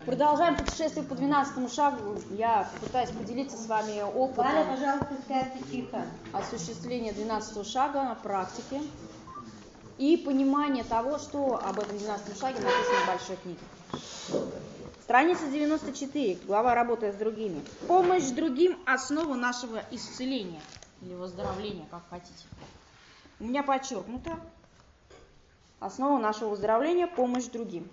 Продолжаем путешествие по 12 шагу. Я пытаюсь поделиться с вами опытом осуществления 12 шага на практике и понимание того, что об этом 12 шаге написано в большой книге. Страница 94, глава «Работая с другими». Помощь другим – основа нашего исцеления или выздоровления, как хотите. У меня подчеркнуто: основа нашего выздоровления – помощь другим.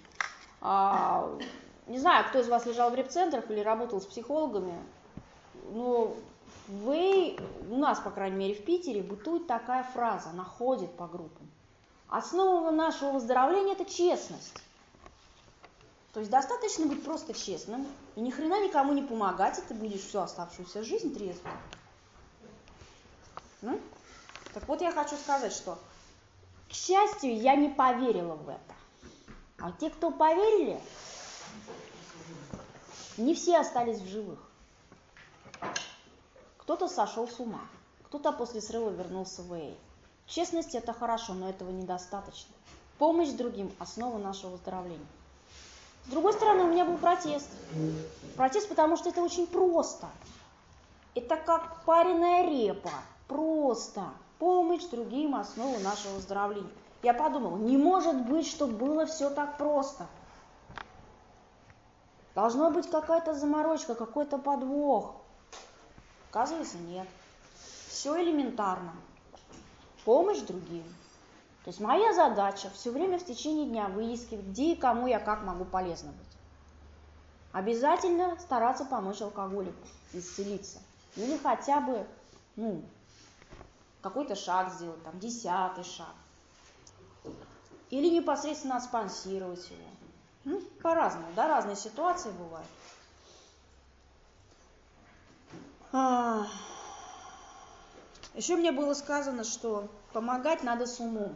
Не знаю, кто из вас лежал в репцентрах или работал с психологами, но у нас, по крайней мере, в Питере бытует такая фраза, она ходит по группам. Основа нашего выздоровления – это честность. То есть достаточно быть просто честным, и ни хрена никому не помогать, и ты будешь всю оставшуюся жизнь трезвым. Так вот, я хочу сказать, что, к счастью, я не поверила в это. А те, кто поверили, не все остались в живых. Кто-то сошел с ума, кто-то после срыва вернулся в AA. Честность – это хорошо, но этого недостаточно. Помощь другим – основа нашего выздоровления. С другой стороны, у меня был протест. Протест, потому что это очень просто. Это как пареная репа. Просто. Помощь другим – основа нашего выздоровления. Я подумала, не может быть, чтобы было все так просто. Должна быть какая-то заморочка, какой-то подвох. Оказывается, нет. Все элементарно. Помощь другим. То есть моя задача все время в течение дня выискивать, где и кому я как могу полезно быть. Обязательно стараться помочь алкоголику исцелиться. Или хотя бы, какой-то шаг сделать, 10-й шаг. Или непосредственно спонсировать его. По-разному, разные ситуации бывают. Еще мне было сказано, что помогать надо с умом.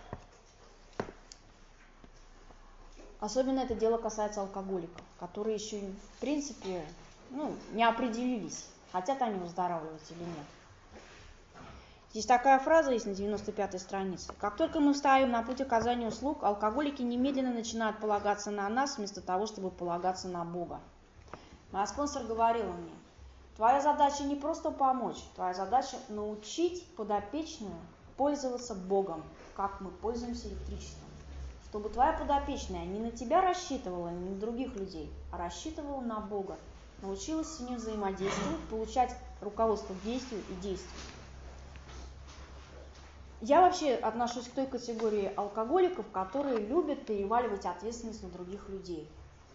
Особенно это дело касается алкоголиков, которые еще, в принципе, не определились, хотят они выздоравливать или нет. Здесь такая фраза есть на 95-й странице. Как только мы встаем на путь оказания услуг, алкоголики немедленно начинают полагаться на нас, вместо того, чтобы полагаться на Бога. Моя спонсор говорила мне: твоя задача не просто помочь, твоя задача научить подопечную пользоваться Богом, как мы пользуемся электричеством. Чтобы твоя подопечная не на тебя рассчитывала, не на других людей, а рассчитывала на Бога, научилась с ним взаимодействовать, получать руководство к действию и действию. Я вообще отношусь к той категории алкоголиков, которые любят переваливать ответственность на других людей.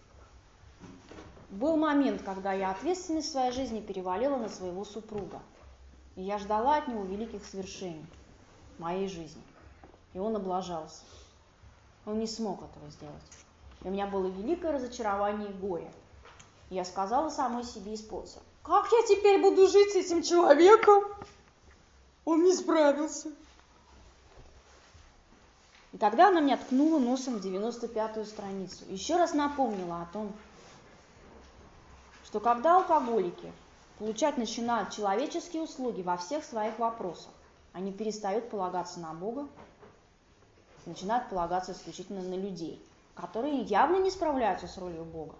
Был момент, когда я ответственность в своей жизни перевалила на своего супруга. И я ждала от него великих свершений в моей жизни. И он облажался. Он не смог этого сделать. И у меня было великое разочарование и горе. И я сказала самой себе и спонсору: как я теперь буду жить с этим человеком? Он не справился. И тогда она меня ткнула носом в 95-ю страницу. Еще раз напомнила о том, что когда алкоголики начинают человеческие услуги во всех своих вопросах, они перестают полагаться на Бога, начинают полагаться исключительно на людей, которые явно не справляются с ролью Бога.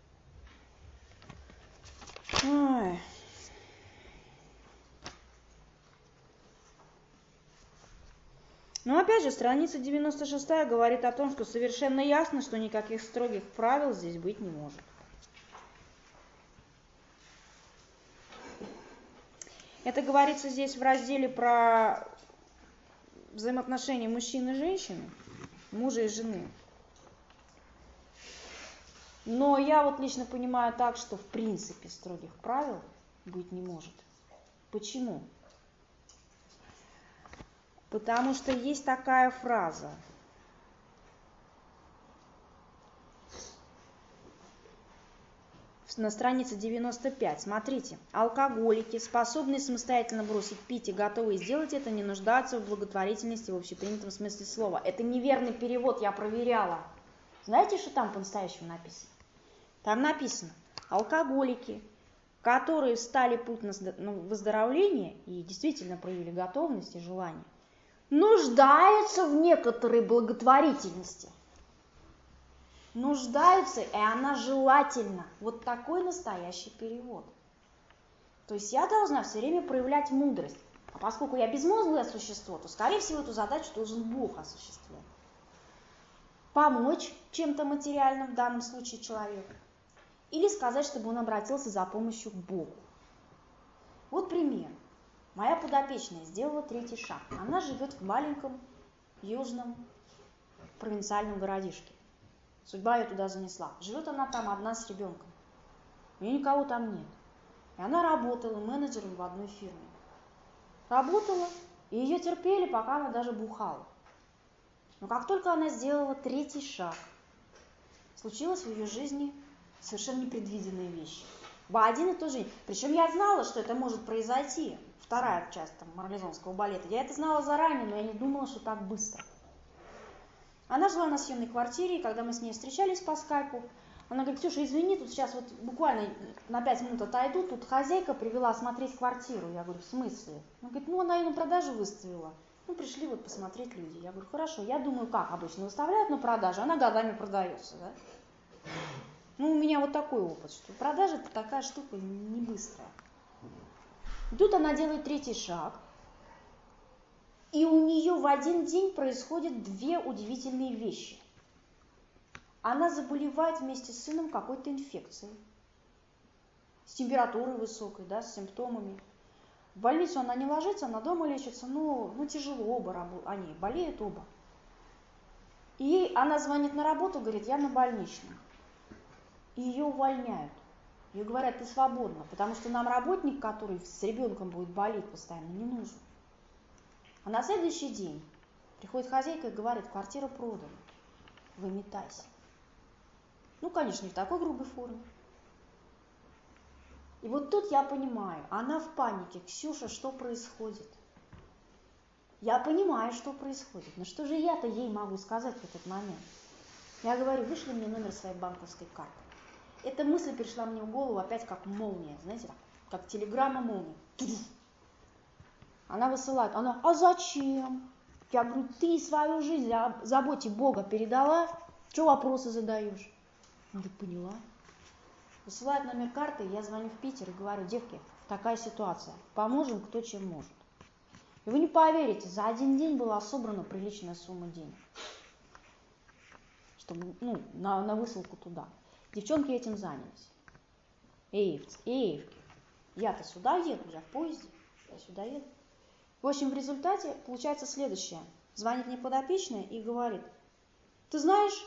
Но опять же, страница 96 говорит о том, что совершенно ясно, что никаких строгих правил здесь быть не может. Это говорится здесь в разделе про взаимоотношения мужчины и женщины, мужа и жены. Но я лично понимаю так, что в принципе строгих правил быть не может. Почему? Потому что есть такая фраза. На странице 95. Смотрите. Алкоголики, способные самостоятельно бросить пить и готовые сделать это, не нуждаются в благотворительности в общепринятом смысле слова. Это неверный перевод, я проверяла. Знаете, что там по-настоящему написано? Там написано: алкоголики, которые встали путь на выздоровление и действительно проявили готовность и желание, нуждаются в некоторой благотворительности. нуждаются, и она желательна. Вот такой настоящий перевод. То есть я должна все время проявлять мудрость. А поскольку я безмозглое существо, то, скорее всего, эту задачу должен Бог осуществлять. Помочь чем-то материальным, в данном случае человеку, или сказать, чтобы он обратился за помощью к Богу. Вот пример. Моя подопечная сделала 3-й шаг. Она живет в маленьком южном провинциальном городишке. Судьба ее туда занесла. Живет она там одна с ребенком. У нее никого там нет. И она работала менеджером в одной фирме. Работала, и ее терпели, пока она даже бухала. Но как только она сделала 3-й шаг, случилось в ее жизни совершенно непредвиденные вещи. В один и тот же день. Причем я знала, что это может произойти. 2-я часть марлезонского балета. Я это знала заранее, но я не думала, что так быстро. Она жила на съемной квартире, и когда мы с ней встречались по скайпу, она говорит: Ксюша, извини, тут сейчас вот буквально на 5 минут отойду, тут хозяйка привела смотреть квартиру. Я говорю: в смысле? Она говорит: ну, она ее на продажу выставила. Ну, пришли вот посмотреть люди. Я говорю: хорошо, я думаю, как обычно выставляют на продажу, она годами продается, да? Ну, у меня вот такой опыт, что продажа – это такая штука не быстрая. И тут она делает 3-й шаг, и у нее в один день происходят 2 удивительные вещи. Она заболевает вместе с сыном какой-то инфекцией, с температурой высокой, да, с симптомами. В больницу она не ложится, она дома лечится, но тяжело оба, они болеют оба. И она звонит на работу, говорит: я на больничном. И ее увольняют. Ей говорят: ты свободна, потому что нам работник, который с ребенком будет болеть постоянно, не нужен. А на следующий день приходит хозяйка и говорит: квартира продана, выметайся. Ну, конечно, не в такой грубой форме. И вот тут я понимаю, она в панике: Ксюша, что происходит? Я понимаю, что происходит, но что же я-то ей могу сказать в этот момент? Я говорю: вышли мне номер своей банковской карты. Эта мысль пришла мне в голову опять как молния, знаете, как телеграмма молнии. Она высылает, она: а зачем? Я говорю: ты свою жизнь заботе Бога передала, что вопросы задаешь? Она говорит: поняла. Высылает номер карты, я звоню в Питер и говорю: девки, такая ситуация, поможем кто чем может. И вы не поверите, за один день была собрана приличная сумма денег, чтобы, на высылку туда. Девчонки этим занялись. Эевки. Я-то сюда еду, я в поезде, я сюда еду. В общем, в результате получается следующее. Звонит мне подопечная и говорит: ты знаешь,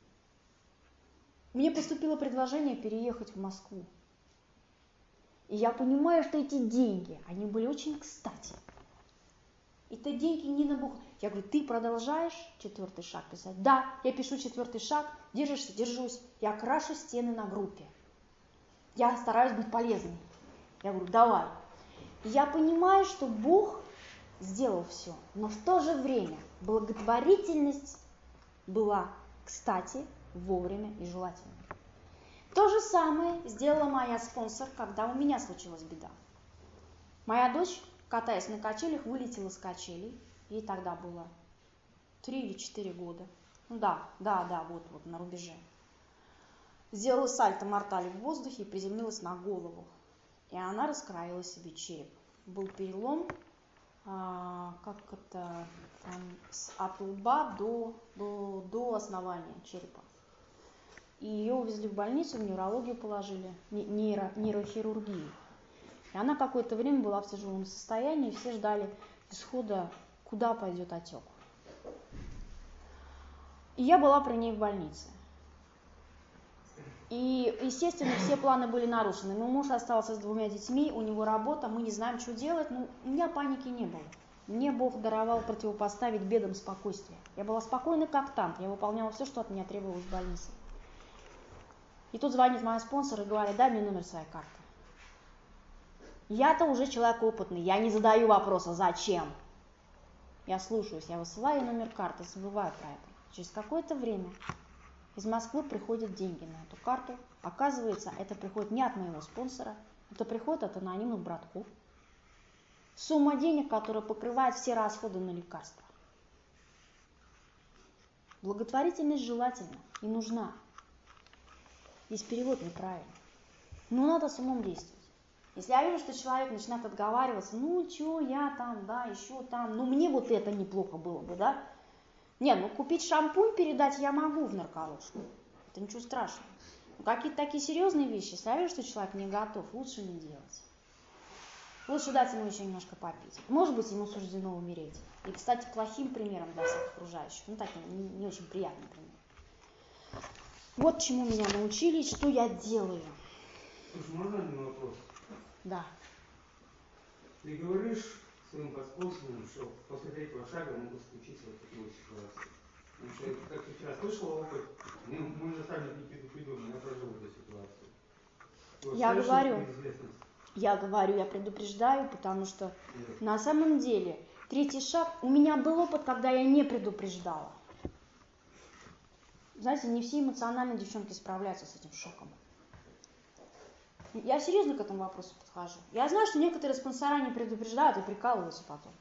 мне поступило предложение переехать в Москву. И я понимаю, что эти деньги, они были очень кстати. Это деньги не на бухгалтерию. Я говорю: ты продолжаешь 4-й шаг писать? Да, я пишу 4-й шаг. Держишься? Держусь. Я крашу стены на группе. Я стараюсь быть полезной. Я говорю: давай. И я понимаю, что Бог сделал все, но в то же время благотворительность была кстати, вовремя и желательно. То же самое сделала моя спонсор, когда у меня случилась беда. Моя дочь, катаясь на качелях, вылетела с качелей. Ей тогда было 3 или 4 года. Вот на рубеже. Сделала сальто-мортале в воздухе и приземлилась на голову. И она раскроила себе череп. Был перелом, от лба до основания черепа. И ее увезли в больницу, в неврологию положили, нейрохирургию. И она какое-то время была в тяжелом состоянии, и все ждали исхода, куда пойдет отек. И я была при ней в больнице. И, естественно, все планы были нарушены. Мой муж остался с 2 детьми, у него работа, мы не знаем, что делать. Но у меня паники не было. Мне Бог даровал противопоставить бедам спокойствие. Я была спокойна, как танк. Я выполняла все, что от меня требовалось в больнице. И тут звонит моя спонсор и говорит: дай мне номер своей карты. Я-то уже человек опытный, я не задаю вопроса «зачем?». Я слушаюсь, я высылаю номер карты, забываю про это. Через какое-то время из Москвы приходят деньги на эту карту. Оказывается, это приходит не от моего спонсора, это приходит от анонимных братков. Сумма денег, которая покрывает все расходы на лекарства. Благотворительность желательна и нужна. Здесь перевод неправильный. Ну, надо с умом действовать. Если я вижу, что человек начинает отговариваться, ну, что я там, да, еще там, ну, мне вот это неплохо было бы, да. Нет, ну, купить шампунь, передать я могу в нарколожку. Это ничего страшного. Но какие-то такие серьезные вещи, если я вижу, что человек не готов, лучше не делать. Лучше дать ему еще немножко попить. Может быть, ему суждено умереть. И, кстати, плохим примером для всех окружающих. Ну, таким не очень приятным примером. Вот чему меня научили, что я делаю. Слушай, можно один вопрос? Да. Ты говоришь своим подспорщикам, что после третьего шага могут случиться вот такие ситуации. Потому что, как я вчера слышал опыт, мой наставник Никита Федоров, я прожил эту ситуацию. Я говорю, я предупреждаю, потому что на самом деле третий шаг, у меня был опыт, когда я не предупреждала. Знаете, не все эмоциональные девчонки справляются с этим шоком. Я серьезно к этому вопросу подхожу. Я знаю, что некоторые спонсора не предупреждают и прикалываются потом.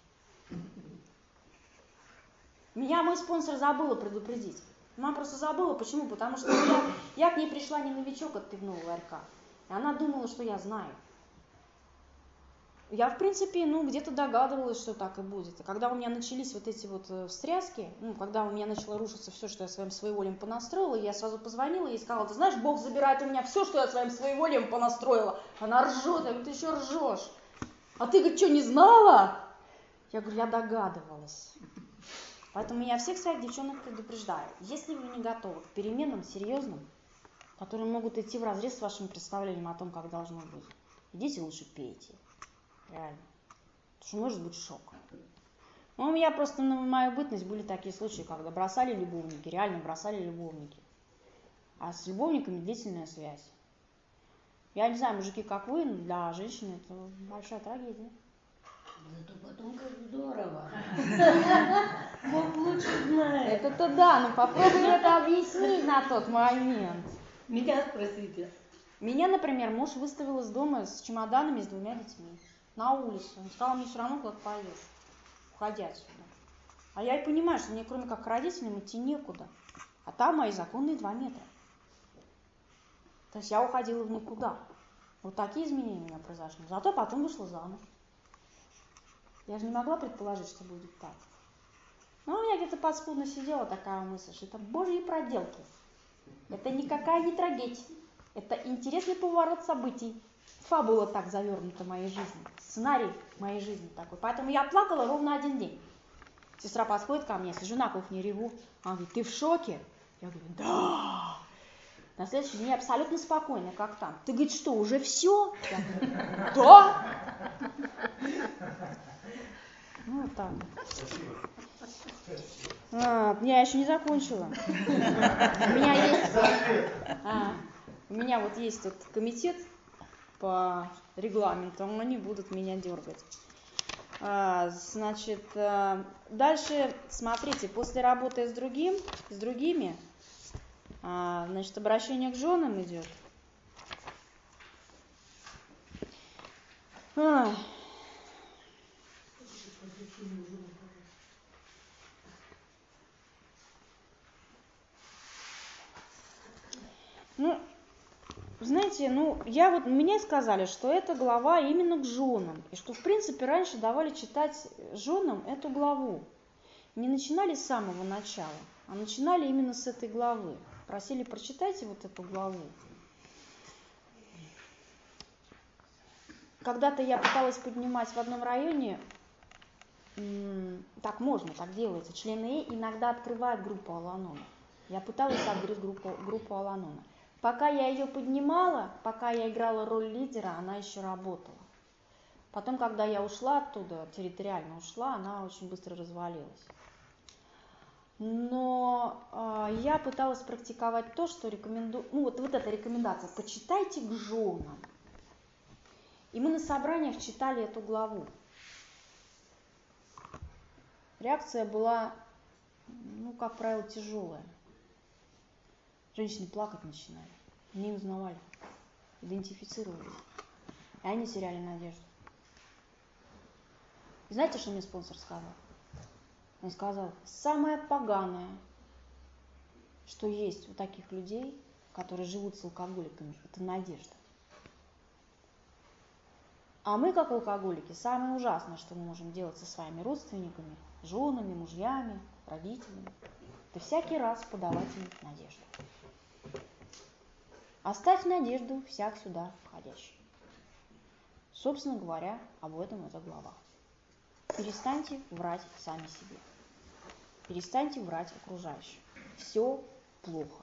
Меня мой спонсор забыла предупредить. Она просто забыла. Почему? Потому что я к ней пришла не новичок от пивного ларька. И она думала, что я знаю. Я, в принципе, где-то догадывалась, что так и будет. И когда у меня начались вот эти вот встряски, когда у меня начало рушиться все, что я своим своеволием понастроила, я сразу позвонила ей и сказала: ты знаешь, Бог забирает у меня все, что я своим своеволием понастроила. Она ржет, я говорю: ты еще ржешь. А ты, говорит, что, не знала? Я говорю: я догадывалась. Поэтому я всех своих девчонок предупреждаю. Если вы не готовы к переменам серьезным, которые могут идти вразрез с вашим представлением о том, как должно быть, идите лучше пейте. Реально. Потому что может быть шок. У меня просто на мою бытность были такие случаи, когда бросали любовники, реально бросали любовники. А с любовниками длительная связь. Я не знаю, мужики, как вы, но для женщины это большая трагедия. Зато потом как здорово. Бог лучше знает. Это-то да, но попробуй это объяснить на тот момент. Меня спросите. Меня, например, муж выставил из дома с чемоданами с 2 детьми. На улицу. Он сказал: мне все равно куда поедешь, уходи отсюда. А я и понимаю, что мне кроме как к родителям идти некуда. А там мои законные 2 метра. То есть я уходила в никуда. Вот такие изменения у меня произошли. Зато потом вышла замуж. Я же не могла предположить, что будет так. Но у меня где-то подспудно сидела такая мысль, что это божьи проделки. Это никакая не трагедия. Это интересный поворот событий. Фабула так завернута в моей жизни. Сценарий моей жизни такой. Поэтому я плакала ровно 1 день. Сестра подходит ко мне, сижу на кухне, реву. Она говорит: ты в шоке? Я говорю: да. На следующий день я абсолютно спокойно, как там. Ты, говорит, что, уже все? Я говорю: да. Ну, вот так. Я еще не закончила. У меня вот есть тут комитет по регламенту, они будут меня дергать. Значит, дальше, смотрите, после работы с другими, значит, обращение к женам идет. Знаете, мне сказали, что эта глава именно к женам, и что, в принципе, раньше давали читать женам эту главу. Не начинали с самого начала, а начинали именно с этой главы. Просили: прочитайте вот эту главу. Когда-то я пыталась поднимать в одном районе, так можно, так делается, члены иногда открывают группу Ал-Анона. Я пыталась открыть группу Ал-Анона. Пока я ее поднимала, пока я играла роль лидера, она еще работала. Потом, когда я ушла оттуда, территориально ушла, она очень быстро развалилась. Но я пыталась практиковать то, что рекомендую, вот эта рекомендация: почитайте к женам. И мы на собраниях читали эту главу. Реакция была, как правило, тяжелая. Женщины плакать начинали, не узнавали, идентифицировались. И они теряли надежду. И знаете, что мне спонсор сказал? Он сказал: самое поганое, что есть у таких людей, которые живут с алкоголиками, это надежда. А мы, как алкоголики, самое ужасное, что мы можем делать со своими родственниками, женами, мужьями, родителями, это всякий раз подавать им надежду. Оставь надежду всяк сюда входящий. Собственно говоря, об этом эта глава. Перестаньте врать сами себе. Перестаньте врать окружающим. Все плохо.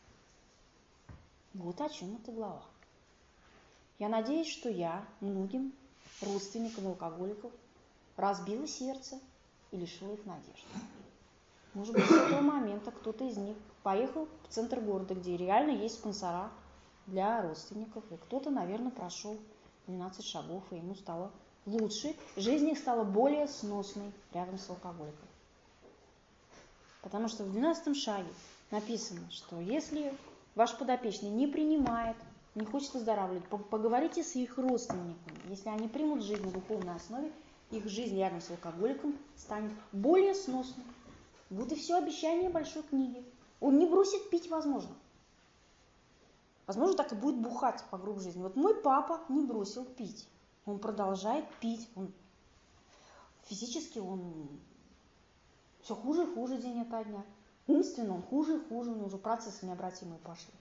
Вот о чем эта глава. Я надеюсь, что я многим родственникам алкоголиков разбила сердце и лишила их надежды. Может быть, с этого момента кто-то из них поехал в центр города, где реально есть спонсора для родственников, и кто-то, наверное, прошел 12 шагов, и ему стало лучше, жизнь их стала более сносной рядом с алкоголиком. Потому что в 12 шаге написано, что если ваш подопечный не принимает, не хочет выздоравливать, поговорите с их родственниками. Если они примут жизнь на духовной основе, их жизнь рядом с алкоголиком станет более сносной. Вот и все обещание большой книги. Он не бросит пить, возможно. Возможно, так и будет бухать по гроб жизни. Вот мой папа не бросил пить. Он продолжает пить. Физически он все хуже и хуже день ото дня. Умственно он хуже и хуже, у него уже процессы необратимые пошли.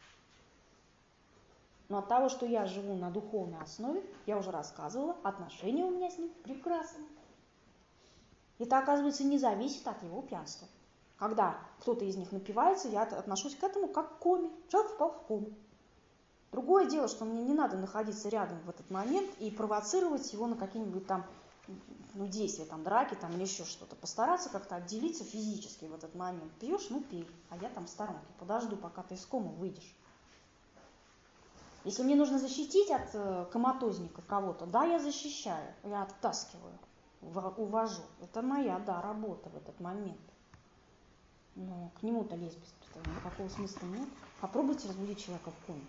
Но от того, что я живу на духовной основе, я уже рассказывала, отношения у меня с ним прекрасные. Это, оказывается, не зависит от его пьянства. Когда кто-то из них напивается, я отношусь к этому как к коме. Человек впал в кому. Другое дело, что мне не надо находиться рядом в этот момент и провоцировать его на какие-нибудь там действия, там драки там, или еще что-то. Постараться как-то отделиться физически в этот момент. Пьешь, ну пей, а я там в сторонке подожду, пока ты из комы выйдешь. Если мне нужно защитить от коматозника кого-то, да, я защищаю, я оттаскиваю, увожу. Это моя, да, работа в этот момент. Но к нему-то лезть без представления никакого смысла нет. Попробуйте разбудить человека в коме.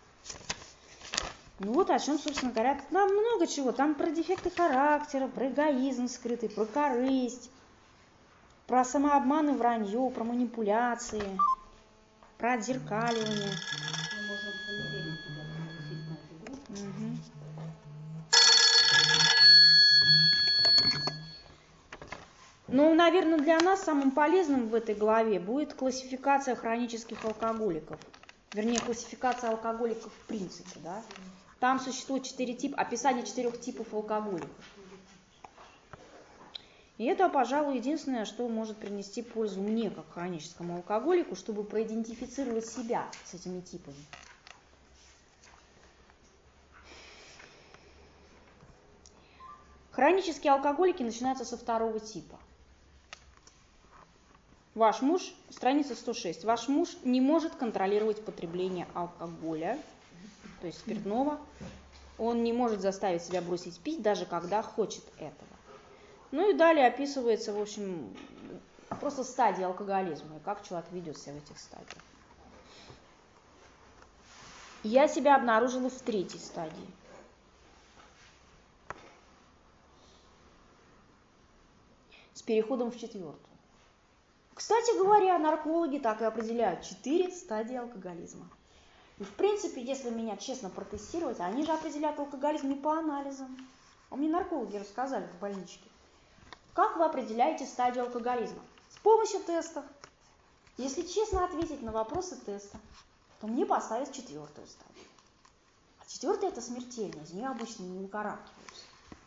Ну вот о чем, собственно говоря, там много чего. Там про дефекты характера, про эгоизм скрытый, про корысть, про самообман и вранье, про манипуляции, про отзеркаливание. Мы можем в понедельник туда пригласить на эту группу. Ну, наверное, для нас самым полезным в этой главе будет классификация хронических алкоголиков. Вернее, классификация алкоголиков в принципе, да. Там существует 4 типа, описание 4 типов алкоголиков. И это, пожалуй, единственное, что может принести пользу мне, как хроническому алкоголику, чтобы проидентифицировать себя с этими типами. Хронические алкоголики начинаются со 2 типа. Ваш муж, страница 106, ваш муж не может контролировать потребление алкоголя, то есть спиртного. Он не может заставить себя бросить пить, даже когда хочет этого. Ну и далее описывается, в общем, просто стадии алкоголизма и как человек ведет себя в этих стадиях. Я себя обнаружила в 3-й стадии. С переходом в 4-ю. Кстати говоря, наркологи так и определяют 4 стадии алкоголизма. И в принципе, если меня честно протестировать, они же определяют алкоголизм не по анализам. А мне наркологи рассказали в больничке. Как вы определяете стадию алкоголизма? С помощью тестов. Если честно ответить на вопросы теста, то мне поставят 4-ю стадию. А 4-я это смертельная, из нее обычно не выкарабкиваются.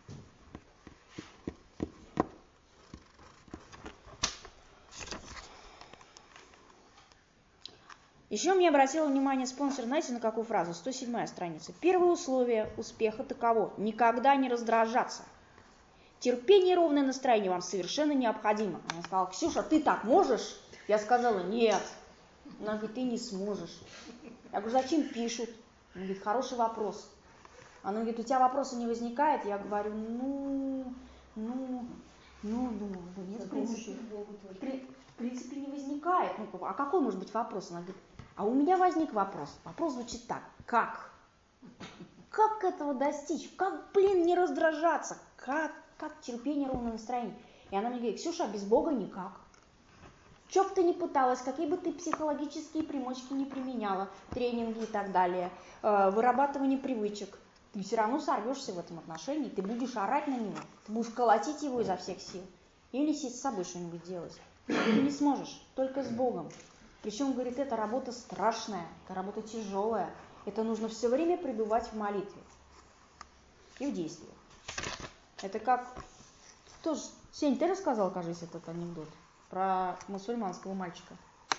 Еще мне обратила внимание спонсор, знаете, на какую фразу? 107-я страница. Первое условие успеха таково: никогда не раздражаться. Терпение и ровное настроение вам совершенно необходимо. Она сказала: Ксюша, ты так можешь? Я сказала: нет. Она говорит: ты не сможешь. Я говорю: зачем пишут? Она говорит: хороший вопрос. Она говорит: у тебя вопроса не возникает? Я говорю: нет, в принципе не возникает. А какой может быть вопрос? Она говорит: а у меня возник вопрос. Вопрос звучит так: как? Как этого достичь? Как, не раздражаться? Как терпение, ровное настроение? И она мне говорит: Ксюша, без Бога никак. Что бы ты ни пыталась, какие бы ты психологические примочки не применяла, тренинги и так далее, вырабатывание привычек, ты все равно сорвешься в этом отношении, ты будешь орать на него, ты будешь колотить его изо всех сил или с собой что-нибудь делать. Ты не сможешь, только с Богом. Причем, говорит, эта работа страшная, эта работа тяжелая, это нужно все время пребывать в молитве и в действиях. Это как... Тоже, Сень, ты рассказал, кажется, этот анекдот про мусульманского мальчика?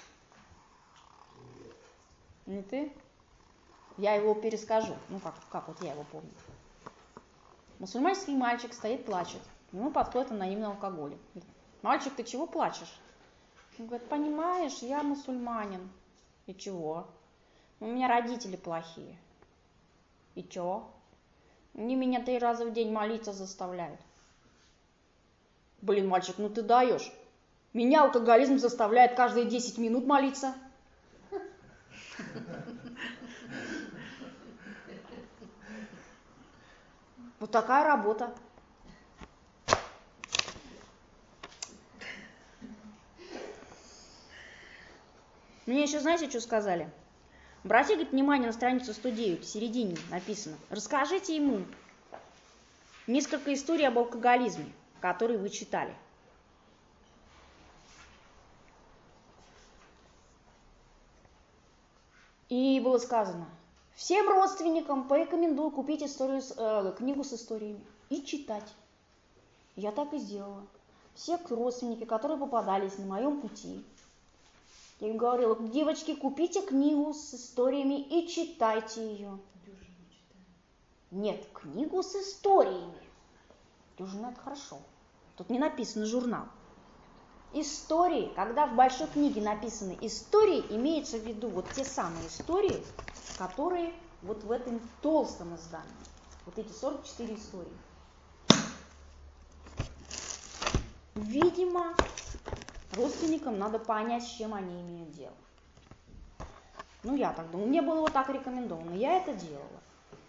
Не ты? Я его перескажу. Ну, как вот я его помню. Мусульманский мальчик стоит, плачет. Ему подходит анонимный алкоголик. Говорит: мальчик, ты чего плачешь? Он говорит: понимаешь, я мусульманин. И чего? У меня родители плохие. И чего? Они меня 3 раза в день молиться заставляют. Блин, мальчик, ну ты даешь. Меня алкоголизм заставляет каждые 10 минут молиться. Вот такая работа. Мне еще, знаете, что сказали? Обратите, говорит, внимание на страницу 109, в середине написано. Расскажите ему несколько историй об алкоголизме, которые вы читали. И было сказано: всем родственникам порекомендую купить книгу с историями и читать. Я так и сделала. Все родственники, которые попадались на моем пути, я им говорила: девочки, купите книгу с историями и читайте ее. Нет, книгу с историями. Дюжина — это хорошо. Тут не написано журнал. Истории, когда в большой книге написаны истории, имеется в виду вот те самые истории, которые вот в этом толстом издании. Вот эти 44 истории. Видимо, родственникам надо понять, с чем они имеют дело. Ну, я так думаю. Мне было вот так рекомендовано. Я это делала.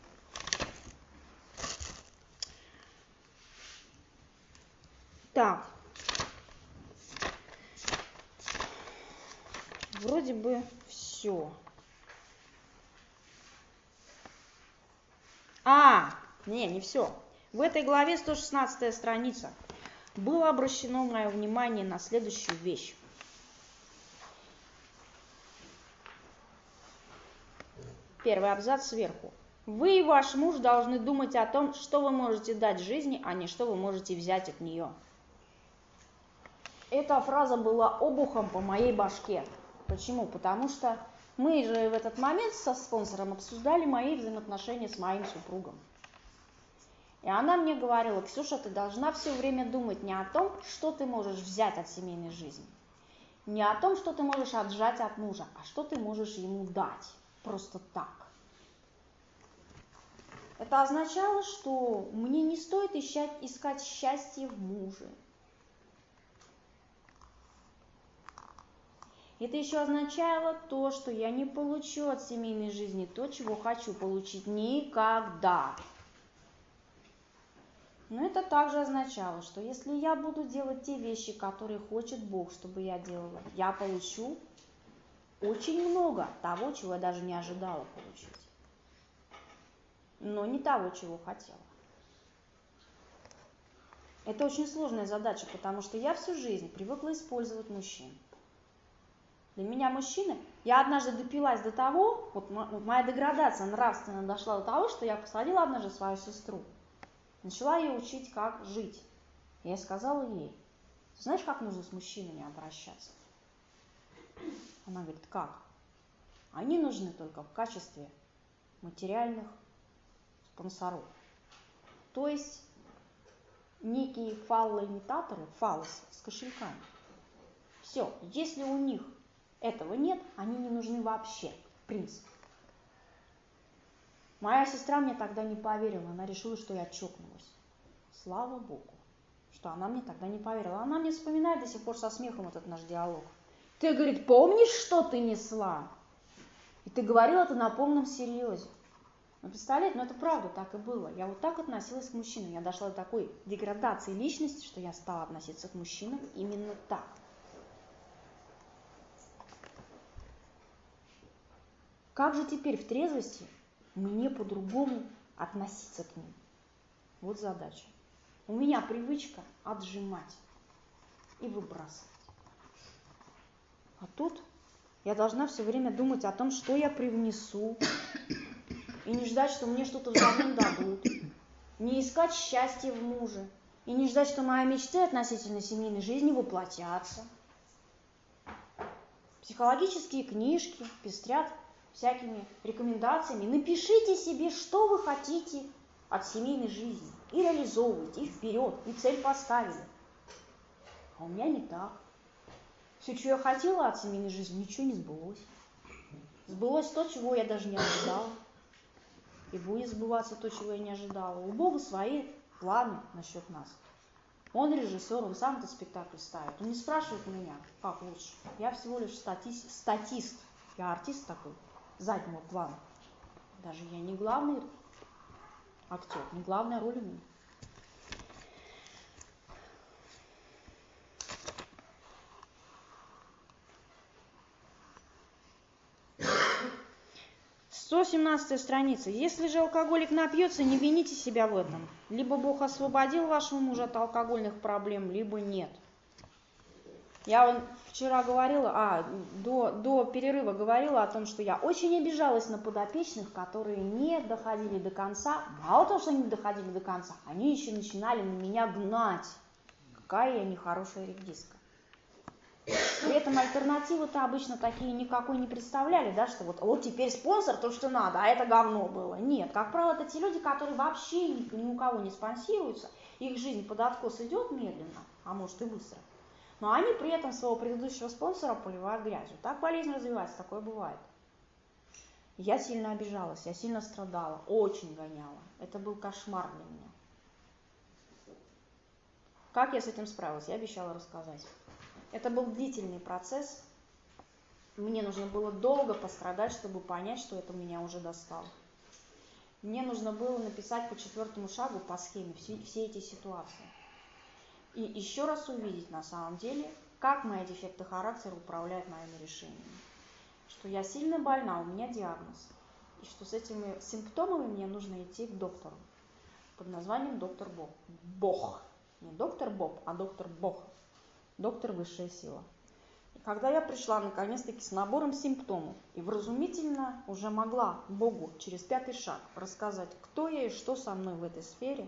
Так. Вроде бы все. Не все. В этой главе 116 страница. Было обращено мое внимание на следующую вещь. Первый абзац сверху. Вы и ваш муж должны думать о том, что вы можете дать жизни, а не что вы можете взять от нее. Эта фраза была обухом по моей башке. Почему? Потому что мы же в этот момент со спонсором обсуждали мои взаимоотношения с моим супругом. И она мне говорила: Ксюша, ты должна все время думать не о том, что ты можешь взять от семейной жизни, не о том, что ты можешь отжать от мужа, а что ты можешь ему дать просто так. Это означало, что мне не стоит искать счастье в муже. Это еще означало то, что я не получу от семейной жизни то, чего хочу получить никогда. Но это также означало, что если я буду делать те вещи, которые хочет Бог, чтобы я делала, я получу очень много того, чего я даже не ожидала получить. Но не того, чего хотела. Это очень сложная задача, потому что я всю жизнь привыкла использовать мужчин. Для меня мужчины... Я однажды допилась до того, вот моя деградация нравственно дошла до того, что я посадила однажды свою сестру. Начала ее учить, как жить. Я сказала ей: знаешь, как нужно с мужчинами обращаться? Она говорит: как? Они нужны только в качестве материальных спонсоров. То есть некие фаллоимитаторы, фаллосы с кошельками. Все, если у них этого нет, они не нужны вообще, в принципе. Моя сестра мне тогда не поверила, она решила, что я чокнулась. Слава Богу, что она мне тогда не поверила. Она мне вспоминает до сих пор со смехом этот наш диалог. Ты, говорит, помнишь, что ты несла? И ты говорила это на полном серьезе. Ну, представляете, это правда, так и было. Я вот так относилась к мужчинам. Я дошла до такой деградации личности, что я стала относиться к мужчинам именно так. Как же теперь в трезвости мне по-другому относиться к ним? Вот задача. У меня привычка отжимать и выбрасывать. А тут я должна все время думать о том, что я привнесу, и не ждать, что мне что-то взамен дадут, не искать счастья в муже, и не ждать, что мои мечты относительно семейной жизни воплотятся. Психологические книжки пестрят всякими рекомендациями. Напишите себе, что вы хотите от семейной жизни, и реализовывайте, и вперед, и цель поставили. А у меня не так. Все, что я хотела от семейной жизни, ничего не сбылось. Сбылось то, чего я даже не ожидала. И будет сбываться то, чего я не ожидала. У Бога свои планы насчет нас. Он режиссер, он сам этот спектакль ставит. Он не спрашивает меня, как лучше. Я всего лишь статист. Я артист такой, заднего плана. Даже я не главный актер, не главная роль у меня. 117 страница. Если же алкоголик напьется, не вините себя в этом. Либо Бог освободил вашего мужа от алкогольных проблем, либо нет. Я вчера говорила, до перерыва говорила о том, что я очень обижалась на подопечных, которые не доходили до конца. Мало того, что они не доходили до конца, они еще начинали на меня гнать. Какая я нехорошая редиска. При этом альтернативы-то обычно такие никакой не представляли, да, что вот теперь спонсор то, что надо, а это говно было. Нет, как правило, это те люди, которые вообще ни у кого не спонсируются, их жизнь под откос идет медленно, а может и быстро. Но они при этом своего предыдущего спонсора поливают грязью. Так болезнь развивается, такое бывает. Я сильно обижалась, я сильно страдала, очень гоняла. Это был кошмар для меня. Как я с этим справилась, я обещала рассказать. Это был длительный процесс. Мне нужно было долго пострадать, чтобы понять, что это меня уже достало. Мне нужно было написать по 4 шагу, по схеме, все эти ситуации. И еще раз увидеть на самом деле, как мои дефекты характера управляют моими решениями. Что я сильно больна, у меня диагноз. И что с этими симптомами мне нужно идти к доктору под названием доктор Бог. Бог. Не доктор Боб, а доктор Бог. Доктор высшая сила. И когда я пришла наконец-таки с набором симптомов и вразумительно уже могла Богу через 5 шаг рассказать, кто я и что со мной в этой сфере,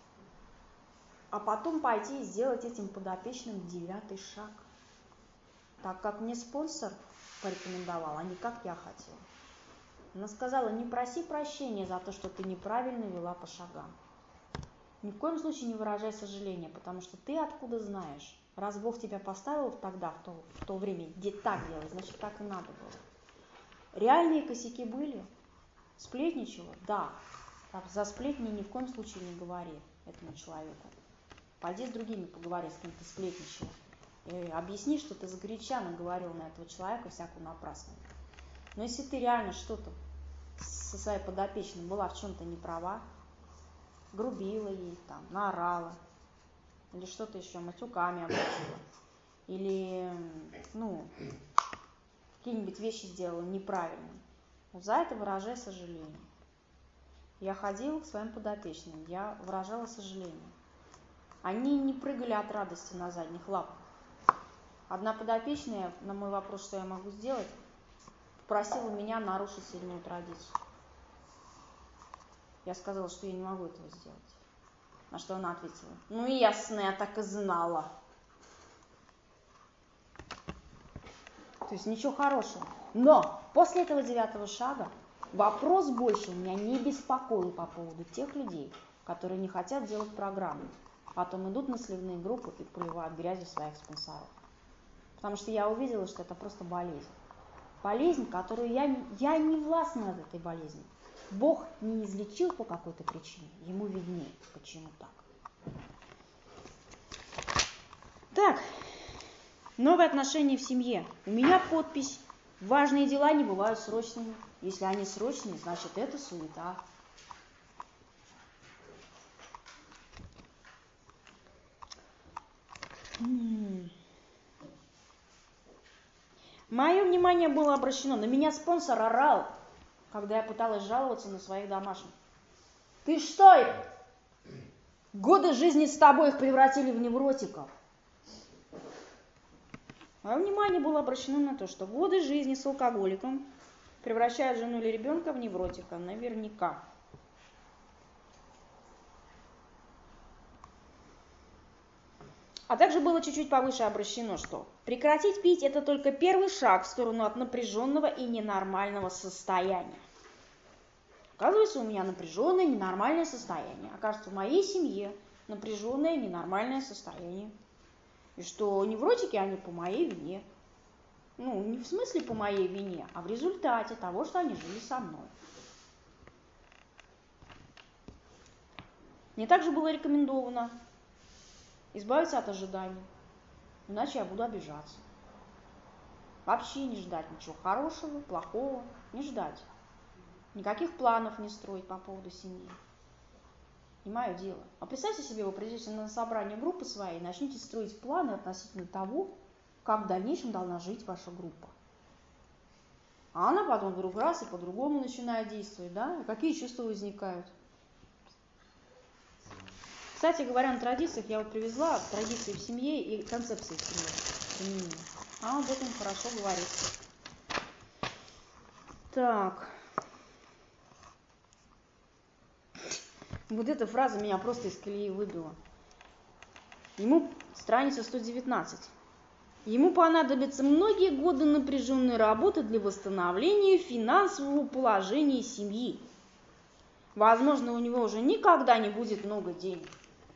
а потом пойти и сделать этим подопечным 9 шаг, так как мне спонсор порекомендовал, а не как я хотела. Она сказала, не проси прощения за то, что ты неправильно вела по шагам. Ни в коем случае не выражай сожаления, потому что ты откуда знаешь. Раз Бог тебя поставил тогда, в то время, где так делать, значит, так и надо было. Реальные косяки были? Сплетничала? Да. За сплетни ни в коем случае не говори этому человеку. Пойди с другими поговори, с кем ты сплетничала. И объясни, что ты сгоряча наговорил на этого человека всякую напрасную. Но если ты реально что-то со своей подопечной была в чем-то не права, грубила ей, наорала, или что-то еще, матюками обратила, или, какие-нибудь вещи сделала неправильно, вот за это выражай сожаление. Я ходила к своим подопечным, я выражала сожаление. Они не прыгали от радости на задних лапах. Одна подопечная на мой вопрос, что я могу сделать, попросила меня нарушить сильную традицию. Я сказала, что я не могу этого сделать. На что она ответила, ясно, я так и знала. То есть ничего хорошего. Но после этого 9 шага вопрос больше меня не беспокоил по поводу тех людей, которые не хотят делать программу, потом идут на сливные группы и поливают грязью своих спонсоров. Потому что я увидела, что это просто болезнь. Болезнь, которую я не властна над этой болезнью. Бог не излечил по какой-то причине, ему виднее, почему так. Так, новые отношения в семье. У меня подпись. Важные дела не бывают срочными. Если они срочные, значит это суета. Мое внимание было обращено. На меня спонсор орал. когда я пыталась жаловаться на своих домашних. Ты что их? Годы жизни с тобой их превратили в невротиков. Мое внимание было обращено на то, что годы жизни с алкоголиком превращают жену или ребенка в невротика. Наверняка. А также было чуть-чуть повыше обращено, что прекратить пить – это только первый шаг в сторону от напряженного и ненормального состояния. Оказывается, у меня напряженное, ненормальное состояние. Оказывается, в моей семье напряженное, ненормальное состояние. И что невротики, они по моей вине. Ну, не в смысле по моей вине, а в результате того, что они жили со мной. Мне также было рекомендовано избавиться от ожиданий, иначе я буду обижаться. Вообще не ждать ничего хорошего, плохого, не ждать. Никаких планов не строить по поводу семьи. Не мое дело. А представьте себе, вы придете на собрание группы своей и начнете строить планы относительно того, как в дальнейшем должна жить ваша группа. А она потом вдруг раз и по-другому начинает действовать, да? И какие чувства возникают? Кстати говоря, на традициях я вот привезла традиции в семье и концепции в семье. А об этом хорошо говорит. Так. Вот эта фраза меня просто из колеи выбила. Ему страница 119. Ему понадобятся многие годы напряженной работы для восстановления финансового положения семьи. Возможно, у него уже никогда не будет много денег.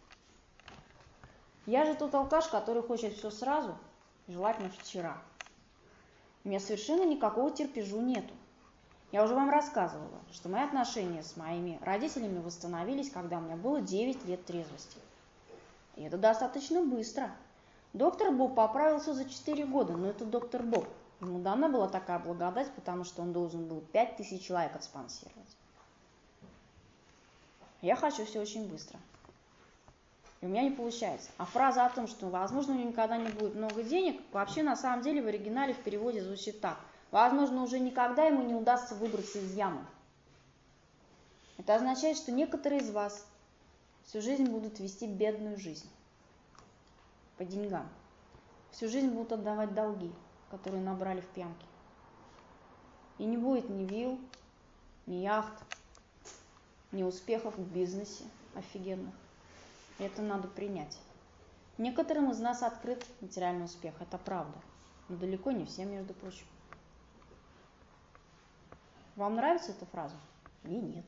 Я же тот алкаш, который хочет все сразу, желательно вчера. У меня совершенно никакого терпежу нету. Я уже вам рассказывала, что мои отношения с моими родителями восстановились, когда у меня было 9 лет трезвости. И это достаточно быстро. Доктор Боб поправился за 4 года, но это доктор Боб. Ему дана была такая благодать, потому что он должен был 5000 человек отспонсировать. Я хочу все очень быстро. И у меня не получается. А фраза о том, что, возможно, у него никогда не будет много денег, вообще на самом деле в оригинале в переводе звучит так. Возможно, уже никогда ему не удастся выбраться из ямы. Это означает, что некоторые из вас всю жизнь будут вести бедную жизнь. По деньгам. Всю жизнь будут отдавать долги, которые набрали в пьянке. И не будет ни вилл, ни яхт, ни успехов в бизнесе офигенных. И это надо принять. Некоторым из нас открыт материальный успех, это правда. Но далеко не всем, между прочим. Вам нравится эта фраза? Мне нет.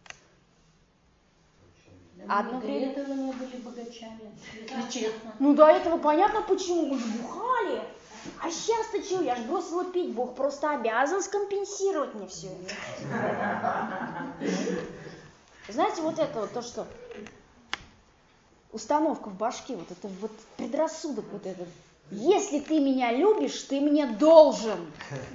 Одно время этого не были богачами, если честно. Ну до этого понятно почему, мы же бухали. А сейчас-то чего? Я же бросила пить, Бог просто обязан скомпенсировать мне все это. Знаете, вот это вот то, что установка в башке, вот это вот предрассудок вот этот. Если ты меня любишь, ты мне должен.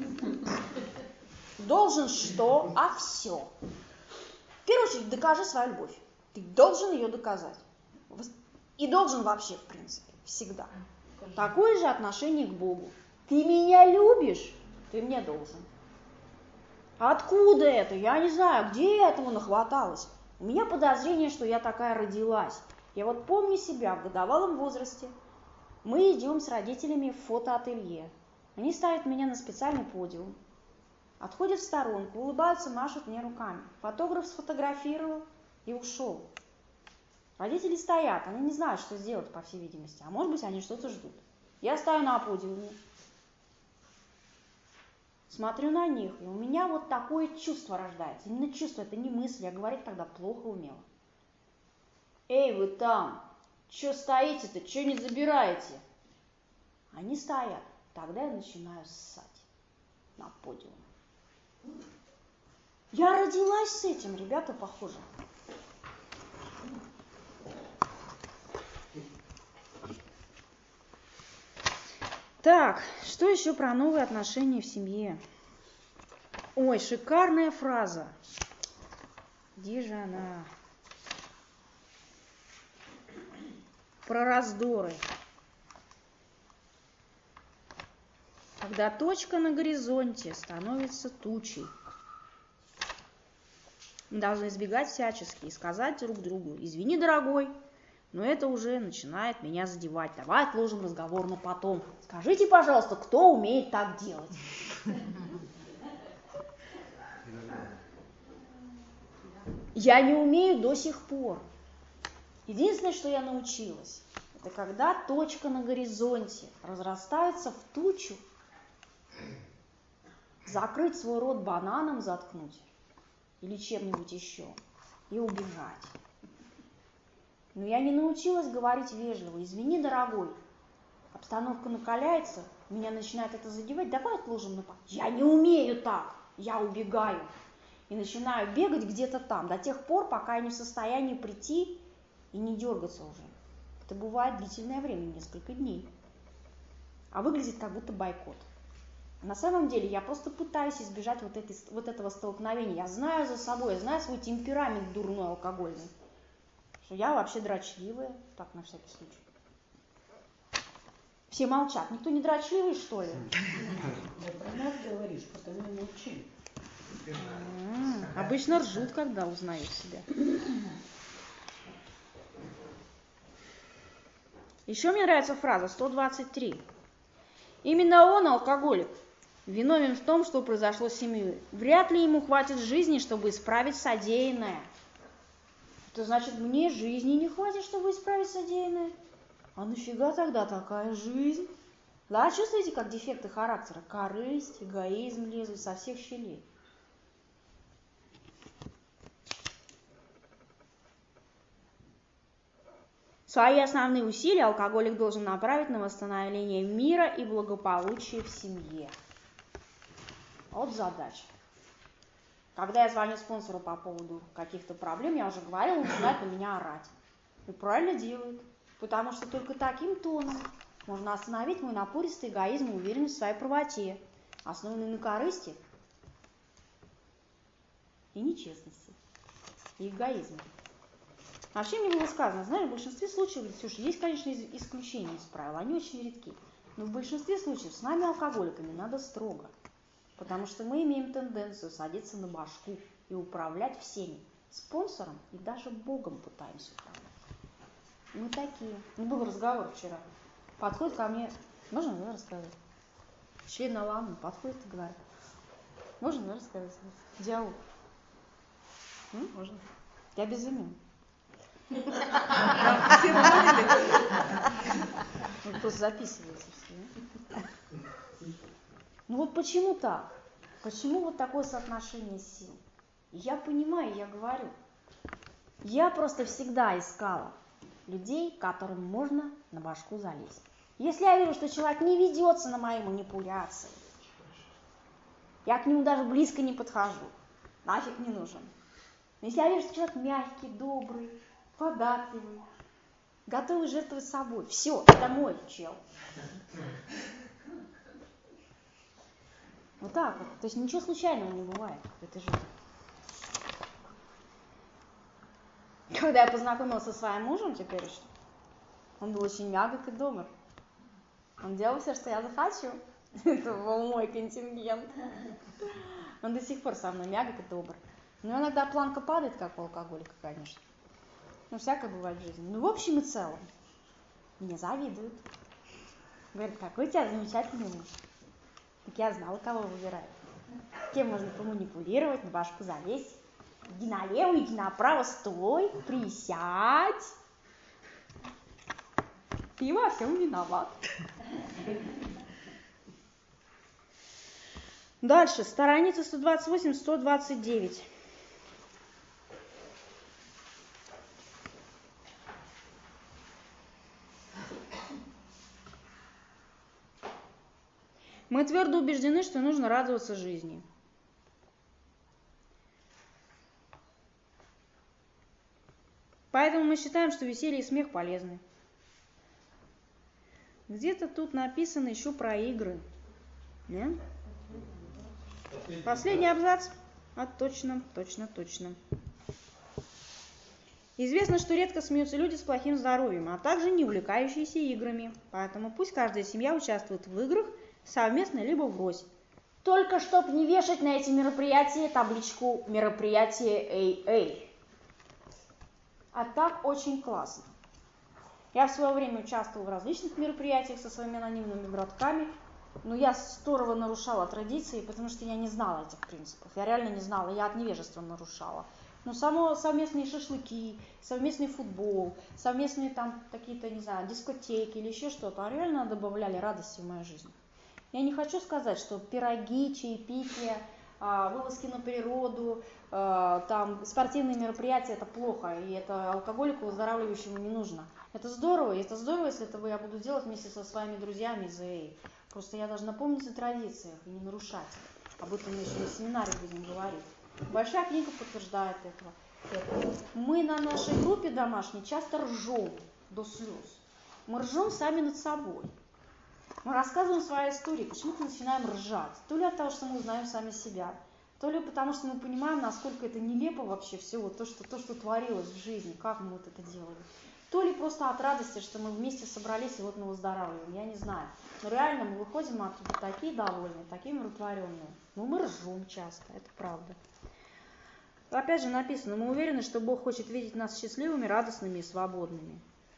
Должен что? А все. В первую очередь, докажи свою любовь. Ты должен ее доказать. И должен вообще, в принципе, всегда. Такое же отношение к Богу. Ты меня любишь, ты мне должен. Откуда это? Я не знаю, где я этого нахваталась. У меня подозрение, что я такая родилась. Я вот помню себя в годовалом возрасте. Мы идем с родителями в фотоателье. Они ставят меня на специальный подиум. Отходят в сторонку, улыбаются, машут мне руками. Фотограф сфотографировал и ушел. Родители стоят, они не знают, что сделать, по всей видимости. А может быть, они что-то ждут. Я стою на подиуме, смотрю на них, и у меня вот такое чувство рождается. Именно чувство, это не мысль, я говорить тогда плохо умела. Эй, вы там, что стоите-то, что не забираете? Они стоят. Тогда я начинаю ссать на подиуме. Я родилась с этим, ребята, похоже. Так, что еще про новые отношения в семье? Ой, шикарная фраза. Где же она? Про раздоры. Когда точка на горизонте становится тучей. Мы должны избегать всячески и сказать друг другу: извини, дорогой, но это уже начинает меня задевать. Давай отложим разговор на потом. Скажите, пожалуйста, кто умеет так делать? Я не умею до сих пор. Единственное, что я научилась, это когда точка на горизонте разрастается в тучу, закрыть свой рот бананом, заткнуть или чем-нибудь еще и убежать. Но я не научилась говорить вежливо: извини, дорогой, обстановка накаляется, меня начинает это задевать, давай отложим на потом. Я не умею так, я убегаю. И начинаю бегать где-то там, до тех пор, пока я не в состоянии прийти и не дергаться уже. Это бывает длительное время, несколько дней. А выглядит как будто бойкот. На самом деле я просто пытаюсь избежать вот этого столкновения. Я знаю за собой, я знаю свой темперамент дурной, алкогольный. Что я вообще дрочливая, так, на всякий случай. Все молчат. Никто не дрочливый, что ли? Про нас говоришь, потому и молчим. Обычно ржут, когда узнают себя. Еще мне нравится фраза 123. Именно он, алкоголик, виновен в том, что произошло с семьей. Вряд ли ему хватит жизни, чтобы исправить содеянное. Это значит, мне жизни не хватит, чтобы исправить содеянное? А нафига тогда такая жизнь? Да, чувствуете, как дефекты характера? Корысть, эгоизм лезут со всех щелей. Свои основные усилия алкоголик должен направить на восстановление мира и благополучия в семье. Вот задача. Когда я звоню спонсору по поводу каких-то проблем, я уже говорила, он начинает на меня орать. И правильно делают, потому что только таким тоном можно остановить мой напористый эгоизм и уверенность в своей правоте, основанный на корысти и нечестности, и эгоизме. Вообще мне было сказано, знаешь, в большинстве случаев, слушай, есть, конечно, исключения из правил, они очень редки, но в большинстве случаев с нами, алкоголиками, надо строго, потому что мы имеем тенденцию садиться на башку и управлять всеми, спонсором и даже Богом пытаемся управлять. Мы такие. Был разговор вчера. Подходит ко мне, можно рассказать? Член Алана подходит и говорит, можно рассказать? Диалог. Можно. Я без имен. Все поняли? Вы просто записываете все. Ну вот почему так? Почему вот такое соотношение сил? Я понимаю, я говорю. Я просто всегда искала людей, которым можно на башку залезть. Если я вижу, что человек не ведется на мои манипуляции, я к нему даже близко не подхожу. Нафиг не нужен. Но если я вижу, что человек мягкий, добрый, податливый, готовый жертвовать собой, все, это мой чел. Вот так вот. То есть ничего случайного не бывает в этой жизни. Когда я познакомилась со своим мужем теперешним, он был очень мягок и добр. Он делал все, что я захочу. Это был мой контингент. Он до сих пор со мной мягок и добр. Но иногда планка падает, как у алкоголика, конечно. Ну, всякое бывает в жизни. Ну, в общем и целом, мне завидуют. Говорят, какой у тебя замечательный муж. Так я знала, кого выбирать. Кем можно поманипулировать, на башку залезть. Иди налево, иди направо, стой, присядь. Ты во всем виноват. Дальше, страница 128-129. Мы твердо убеждены, что нужно радоваться жизни. Поэтому мы считаем, что веселье и смех полезны. Где-то тут написано еще про игры. Да? Последний абзац. Точно. Известно, что редко смеются люди с плохим здоровьем, а также не увлекающиеся играми. Поэтому пусть каждая семья участвует в играх совместно либо врозь. Только чтобы не вешать на эти мероприятия табличку «Мероприятие AA». А так очень классно. Я в свое время участвовала в различных мероприятиях со своими анонимными братками, но я здорово нарушала традиции, потому что я не знала этих принципов. Я реально не знала, я от невежества нарушала. Но совместные шашлыки, совместный футбол, совместные там какие-то, не знаю, дискотеки или еще что-то, реально добавляли радости в мою жизнь. Я не хочу сказать, что пироги, чаепития, вылазки на природу, там спортивные мероприятия – это плохо, и это алкоголику выздоравливающему не нужно. Это здорово, если это я буду делать вместе со своими друзьями из АА. Просто я должна помнить о традициях и не нарушать их. Об этом мы еще на семинаре будем говорить. Большая книга подтверждает это. Мы на нашей группе домашней часто ржем до слез. Мы ржем сами над собой. Мы рассказываем свои истории, почему-то начинаем ржать. То ли от того, что мы узнаем сами себя, то ли потому, что мы понимаем, насколько это нелепо вообще все, вот то, что творилось в жизни, как мы вот это делали. То ли просто от радости, что мы вместе собрались и вот мы выздоравливаем, я не знаю. Но реально мы выходим оттуда такие довольные, такие умиротворенные. Но мы ржем часто, это правда. Опять же написано, мы уверены, что Бог хочет видеть нас счастливыми, радостными и свободными.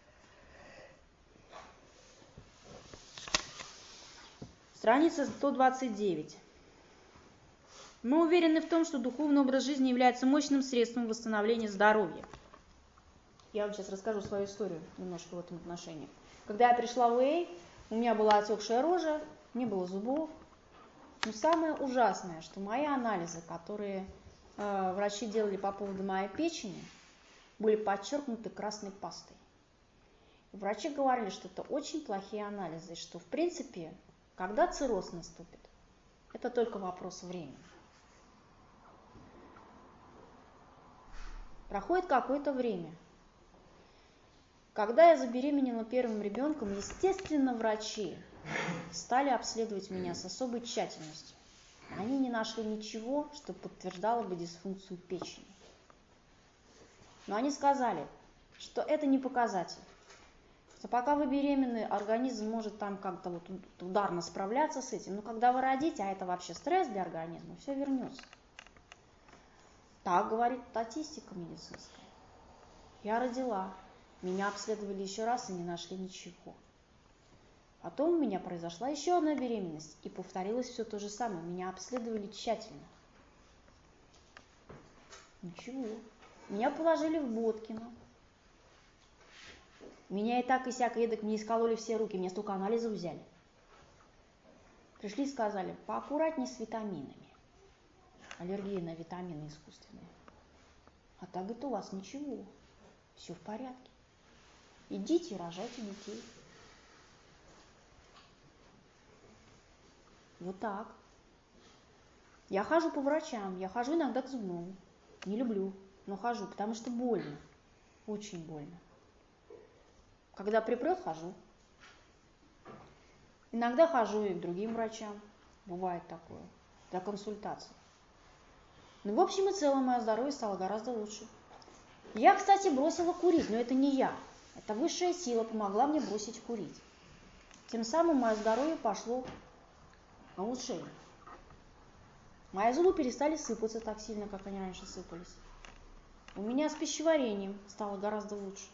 Страница 129. Мы уверены в том, что духовный образ жизни является мощным средством восстановления здоровья. Я вам сейчас расскажу свою историю немножко в этом отношении. Когда я пришла в АА, у меня была отекшая рожа, не было зубов. Но самое ужасное, что мои анализы, которые врачи делали по поводу моей печени, были подчеркнуты красной пастой. И врачи говорили, что это очень плохие анализы, что в принципе, когда цирроз наступит, это только вопрос времени. Проходит какое-то время. Когда я забеременела первым ребенком, естественно, врачи стали обследовать меня с особой тщательностью. Они не нашли ничего, что подтверждало бы дисфункцию печени. Но они сказали, что это не показатель. Что пока вы беременны, организм может там как-то вот ударно справляться с этим. Но когда вы родите, а это вообще стресс для организма, все вернется. Так говорит статистика медицинская. Я родила. Меня обследовали еще раз и не нашли ничего. Потом у меня произошла еще одна беременность, и повторилось все то же самое. Меня обследовали тщательно. Ничего. Меня положили в Боткино. Меня и так, и сяк, и эдак мне искололи все руки, мне столько анализов взяли. Пришли и сказали, поаккуратней с витаминами. Аллергия на витамины искусственные. А так это у вас ничего. Все в порядке. Идите, рожайте детей. Вот так. Я хожу по врачам, я хожу иногда к зубному. Не люблю, но хожу, потому что больно. Очень больно. Когда припрет, хожу. Иногда хожу и к другим врачам. Бывает такое. Для консультаций. Но в общем и целом мое здоровье стало гораздо лучше. Я, кстати, бросила курить, но это не я. Это высшая сила помогла мне бросить курить. Тем самым мое здоровье пошло на улучшение. Мои зубы перестали сыпаться так сильно, как они раньше сыпались. У меня с пищеварением стало гораздо лучше.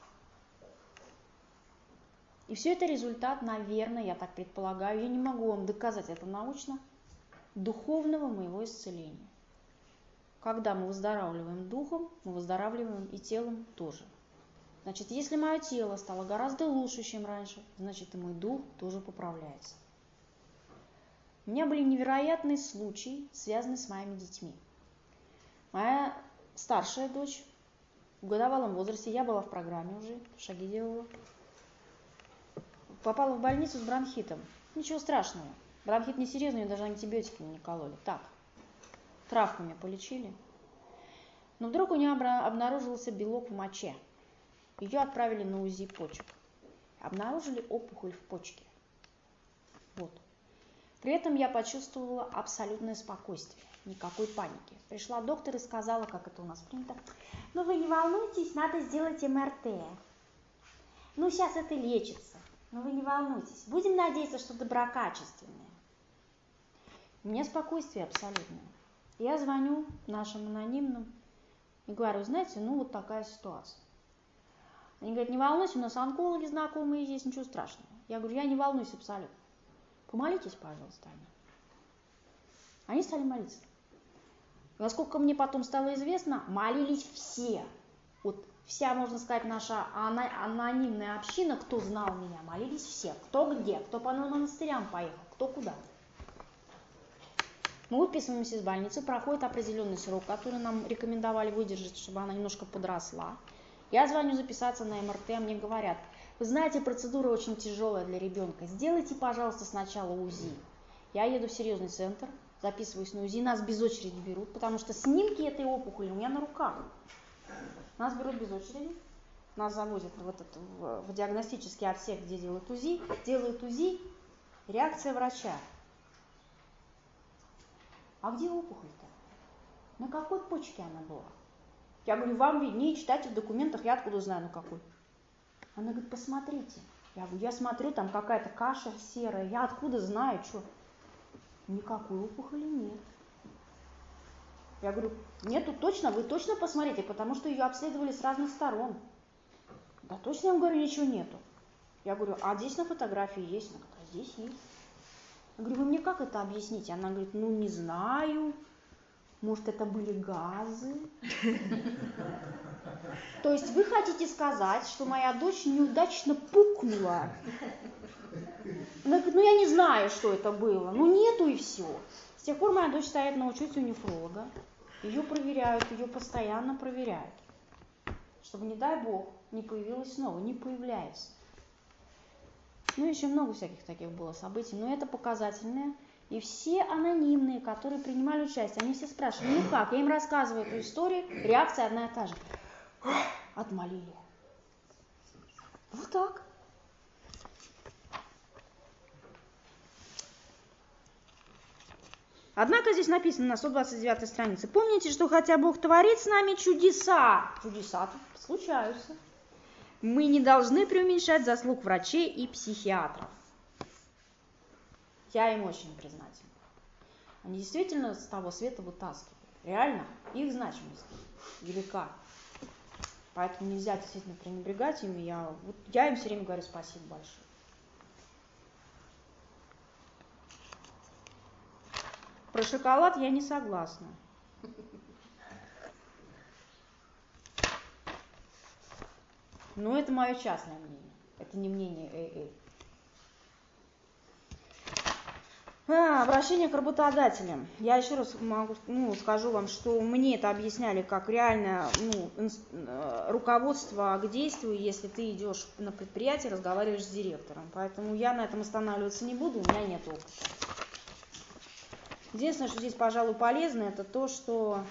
И все это результат, наверное, я так предполагаю, я не могу вам доказать это научно, духовного моего исцеления. Когда мы выздоравливаем духом, мы выздоравливаем и телом тоже. Значит, если мое тело стало гораздо лучше, чем раньше, значит и мой дух тоже поправляется. У меня были невероятные случаи, связанные с моими детьми. Моя старшая дочь в годовалом возрасте, я была в программе уже, шаги делала, попала в больницу с бронхитом. Ничего страшного. Бронхит несерьезный, даже антибиотики не кололи. Так, травками полечили. Но вдруг у нее обнаружился белок в моче. Ее отправили на УЗИ почек. Обнаружили опухоль в почке. Вот. При этом я почувствовала абсолютное спокойствие. Никакой паники. Пришла доктор и сказала, как это у нас принято. Ну вы не волнуйтесь, надо сделать МРТ. Ну сейчас это лечится. Но вы не волнуйтесь. Будем надеяться, что доброкачественное. Мне спокойствие абсолютное. Я звоню нашим анонимным и говорю, знаете, ну вот такая ситуация. Они говорят, не волнуйся, у нас онкологи знакомые есть, ничего страшного. Я говорю, я не волнуюсь абсолютно. Помолитесь, пожалуйста, о них. Они стали молиться. Насколько мне потом стало известно, молились все. Вот вся, можно сказать, наша анонимная община, кто знал меня, молились все. Кто где, кто по монастырям поехал, кто куда. Мы выписываемся из больницы, проходит определенный срок, который нам рекомендовали выдержать, чтобы она немножко подросла. Я звоню записаться на МРТ, мне говорят, вы знаете, процедура очень тяжелая для ребенка, сделайте, пожалуйста, сначала УЗИ. Я еду в серьезный центр, записываюсь на УЗИ, нас без очереди берут, потому что снимки этой опухоли у меня на руках. Нас берут без очереди, нас завозят в диагностический отсек, где делают УЗИ, реакция врача. А где опухоль-то? На какой почке она была? Я говорю, вам виднее, читайте в документах, я откуда знаю, на какой. Она говорит, посмотрите. Я говорю, я смотрю, там какая-то каша серая, я откуда знаю, что? Никакой опухоли нет. Я говорю, нету точно, вы точно посмотрите, потому что ее обследовали с разных сторон. Да точно, я вам говорю, ничего нету. Я говорю, а здесь на фотографии есть? Она говорит, а здесь есть. Я говорю, вы мне как это объясните? Она говорит, ну не знаю, может это были газы. То есть вы хотите сказать, что моя дочь неудачно пукнула? Она говорит, ну я не знаю, что это было, ну нету и все. С тех пор моя дочь стоит на учете у нефролога, ее проверяют, ее постоянно проверяют, чтобы, не дай бог, не появилась снова, не появляется. Ну, еще много всяких таких было событий, но это показательное. И все анонимные, которые принимали участие, они все спрашивали, ну как, я им рассказываю эту историю, реакция одна и та же. Отмолили. Вот так. Однако здесь написано на 129 странице, помните, что хотя Бог творит с нами чудеса, чудеса случаются, мы не должны преуменьшать заслуг врачей и психиатров. Я им очень признательна. Они действительно с того света вытаскивают. Реально, их значимость велика. Поэтому нельзя действительно пренебрегать ими. Я им все время говорю спасибо большое. Про шоколад я не согласна. Но это мое частное мнение. Это не мнение Обращение к работодателям. Я еще раз скажу вам, что мне это объясняли как реальное руководство к действию, если ты идешь на предприятие, разговариваешь с директором. Поэтому я на этом останавливаться не буду, у меня нет опыта. Единственное, что здесь, пожалуй, полезно, это то, что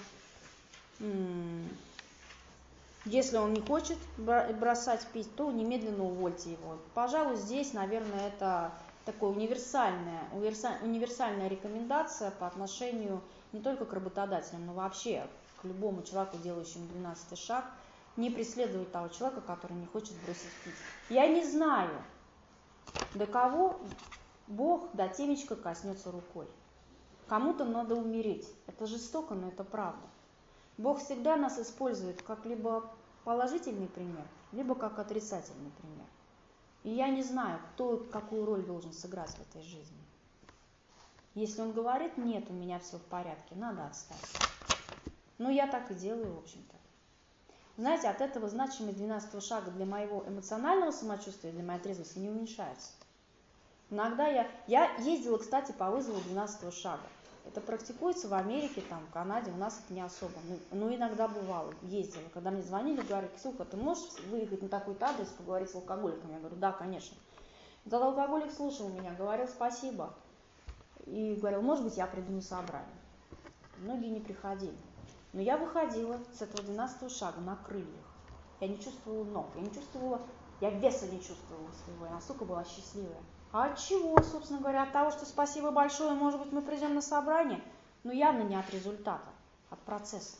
если он не хочет бросать пить, то немедленно увольте его. Пожалуй, здесь, наверное, это такая универсальная рекомендация по отношению не только к работодателям, но вообще к любому человеку, делающему 12-й шаг, не преследовать того человека, который не хочет бросить пить. Я не знаю, до кого Бог до темечка коснется рукой. Кому-то надо умереть. Это жестоко, но это правда. Бог всегда нас использует как либо положительный пример, либо как отрицательный пример. И я не знаю, кто какую роль должен сыграть в этой жизни. Если он говорит, нет, у меня все в порядке, надо отстать. Но я так и делаю, в общем-то. Знаете, от этого значимость 12-го шага для моего эмоционального самочувствия, для моей трезвости не уменьшается. Иногда я ездила, кстати, по вызову 12-го шага. Это практикуется в Америке, там, в Канаде, у нас это не особо. Но иногда бывало, ездила. Когда мне звонили, говорят, Ксюха, ты можешь выехать на такой-то адрес, поговорить с алкоголиком? Я говорю, да, конечно. И тогда алкоголик слушал меня, говорил спасибо. И говорил, может быть, я приду на собрание. Многие не приходили. Но я выходила с этого 12-го шага на крыльях. Я не чувствовала ног, я веса не чувствовала своего, я настолько была счастливая. А от чего, собственно говоря? От того, что спасибо большое, может быть, мы придем на собрание, но явно не от результата, от процесса.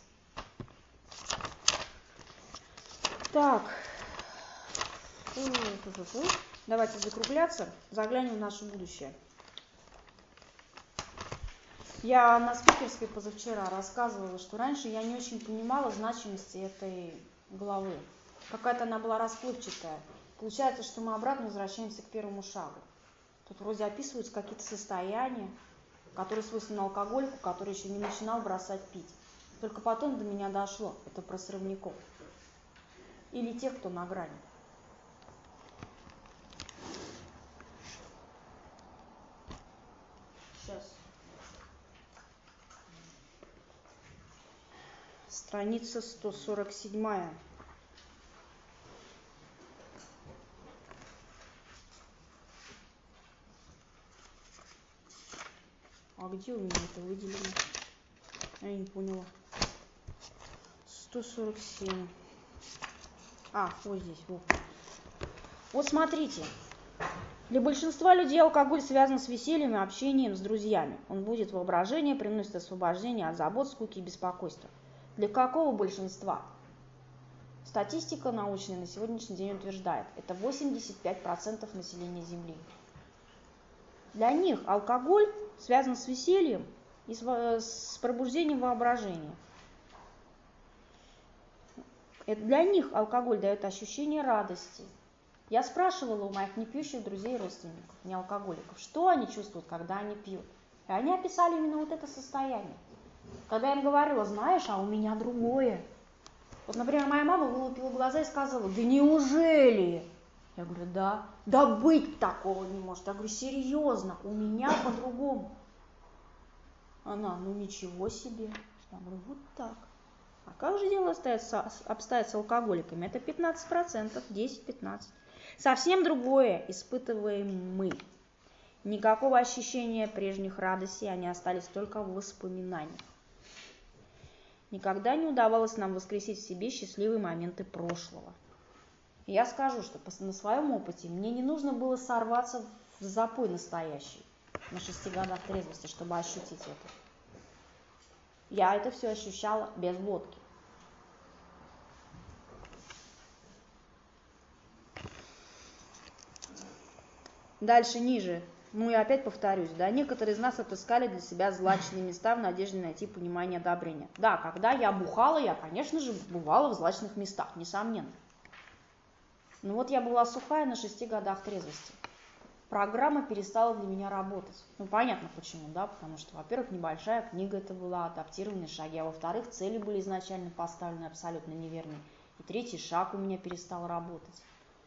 Так, давайте закругляться, заглянем в наше будущее. Я на спикерской позавчера рассказывала, что раньше я не очень понимала значимости этой главы. Какая-то она была расплывчатая. Получается, что мы обратно возвращаемся к первому шагу. Тут вроде описываются какие-то состояния, которые свойственны алкоголику, который еще не начинал бросать пить. Только потом до меня дошло. Это про срывников. Или тех, кто на грани. Сейчас. Страница 147. А где у меня это выделено? Я не поняла. 147. Вот здесь. Вот смотрите. Для большинства людей алкоголь связан с весельем и общением с друзьями. Он будет воображение, приносит освобождение от забот, скуки и беспокойства. Для какого большинства? Статистика научная на сегодняшний день утверждает, это 85% населения Земли. Для них алкоголь связан с весельем и с пробуждением воображения. Для них алкоголь дает ощущение радости. Я спрашивала у моих непьющих друзей и родственников, не алкоголиков, что они чувствуют, когда они пьют. И они описали именно вот это состояние. Когда я им говорила, знаешь, а у меня другое. Вот, например, моя мама вылупила глаза и сказала, да неужели? Я говорю, да. Да быть такого не может. Я говорю, серьезно, у меня по-другому. Она, ну ничего себе. Я говорю, вот так. А как же дело обстоит с алкоголиками? Это 15%, 10-15%. Совсем другое испытываем мы. Никакого ощущения прежних радостей, они остались только в воспоминаниях. Никогда не удавалось нам воскресить в себе счастливые моменты прошлого. И я скажу, что на своем опыте мне не нужно было сорваться в запой настоящий на 6 годах трезвости, чтобы ощутить это. Я это все ощущала без водки. Дальше, ниже. Ну и опять повторюсь, да, некоторые из нас отыскали для себя злачные места в надежде найти понимание и одобрение. Да, когда я бухала, я, конечно же, бывала в злачных местах, несомненно. Но вот я была сухая на 6 годах трезвости. Программа перестала для меня работать. Ну, понятно почему, да, потому что, во-первых, небольшая книга это была, адаптированные шаги, а во-вторых, цели были изначально поставлены абсолютно неверные. И третий шаг у меня перестал работать.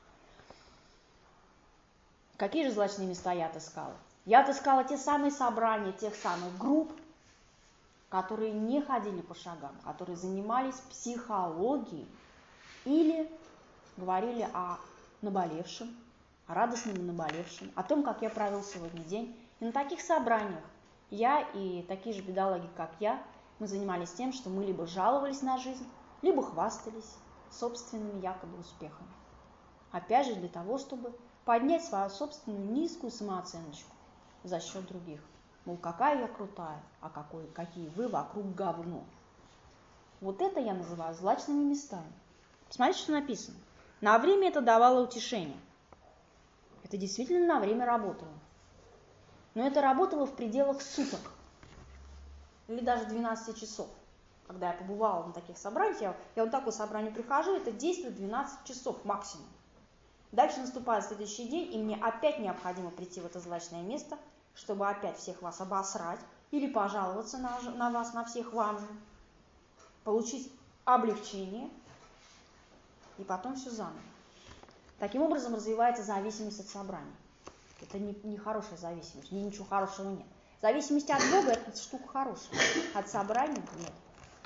Какие же злачные места я отыскала? Я отыскала те самые собрания, тех самых групп, которые не ходили по шагам, которые занимались психологией или говорили о наболевшем, о радостном и наболевшем, о том, как я провел сегодня день. И на таких собраниях я и такие же бедолаги, как я, мы занимались тем, что мы либо жаловались на жизнь, либо хвастались собственными якобы успехами. Опять же, для того, чтобы поднять свою собственную низкую самооценочку за счет других. Мол, какая я крутая, а какие вы вокруг говно. Вот это я называю злачными местами. Посмотрите, что написано. На время это давало утешение. Это действительно на время работало. Но это работало в пределах суток. Или даже 12 часов. Когда я побывала на таких собраниях, я вот такое собрание прихожу, это действует 12 часов максимум. Дальше наступает следующий день, и мне опять необходимо прийти в это злачное место, чтобы опять всех вас обосрать или пожаловаться на вас, на всех вам же, получить облегчение, и потом все заново. Таким образом развивается зависимость от собраний. Это не хорошая зависимость, ничего хорошего нет. Зависимость от Бога – это штука хорошая, от собраний – нет.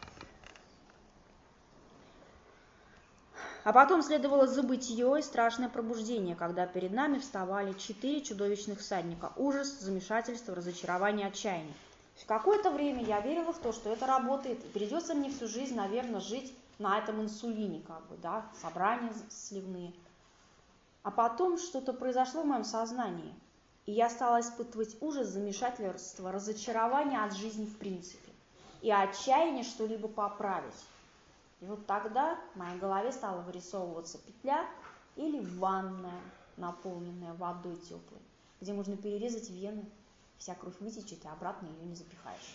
А потом следовало забытье и страшное пробуждение, когда перед нами вставали 4 чудовищных всадника. Ужас, замешательство, разочарование, отчаяние. В какое-то время я верила в то, что это работает, и придется мне всю жизнь, наверное, жить на этом инсулине, собрания сливные. А потом что-то произошло в моем сознании, и я стала испытывать ужас, замешательство, разочарование от жизни в принципе, и отчаяние что-либо поправить. И вот тогда в моей голове стала вырисовываться петля или ванная, наполненная водой теплой, где можно перерезать вены Вся кровь вытечет, и обратно ее не запихаешь.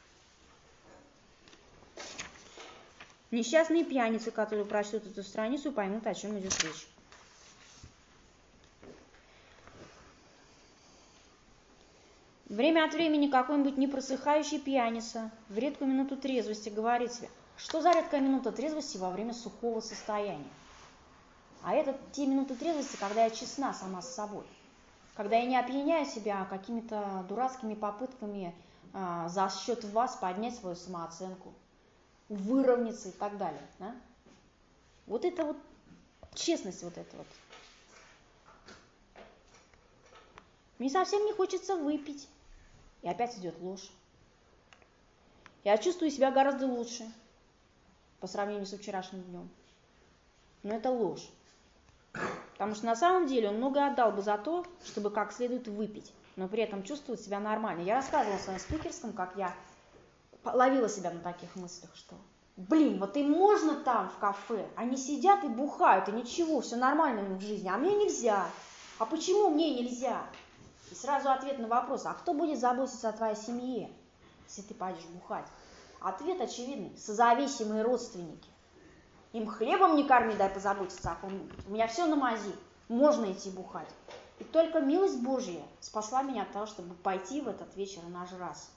Несчастные пьяницы, которые прочтут эту страницу, поймут, о чем идет речь. Время от времени какой-нибудь непросыхающий пьяница в редкую минуту трезвости говорит себе, что за редкая минута трезвости во время сухого состояния. А это те минуты трезвости, когда я честна сама с собой. Когда я не опьяняю себя какими-то дурацкими попытками за счет вас поднять свою самооценку, выровняться и так далее. Да? Вот это вот честность вот эта вот. Мне совсем не хочется выпить. И опять идет ложь. Я чувствую себя гораздо лучше по сравнению с вчерашним днем. Но это ложь. Потому что на самом деле он много отдал бы за то, чтобы как следует выпить, но при этом чувствовать себя нормально. Я рассказывала в своем спикерском, как я ловила себя на таких мыслях, что вот им можно там в кафе, они сидят и бухают, и ничего, все нормально у них в жизни, а мне нельзя. А почему мне нельзя? И сразу ответ на вопрос, а кто будет заботиться о твоей семье, если ты пойдешь бухать? Ответ очевидный, созависимые родственники. Им хлебом не корми, дай позаботиться о ком-нибудь. У меня все на мази, можно идти бухать. И только милость Божья спасла меня от того, чтобы пойти в этот вечер и нажраться.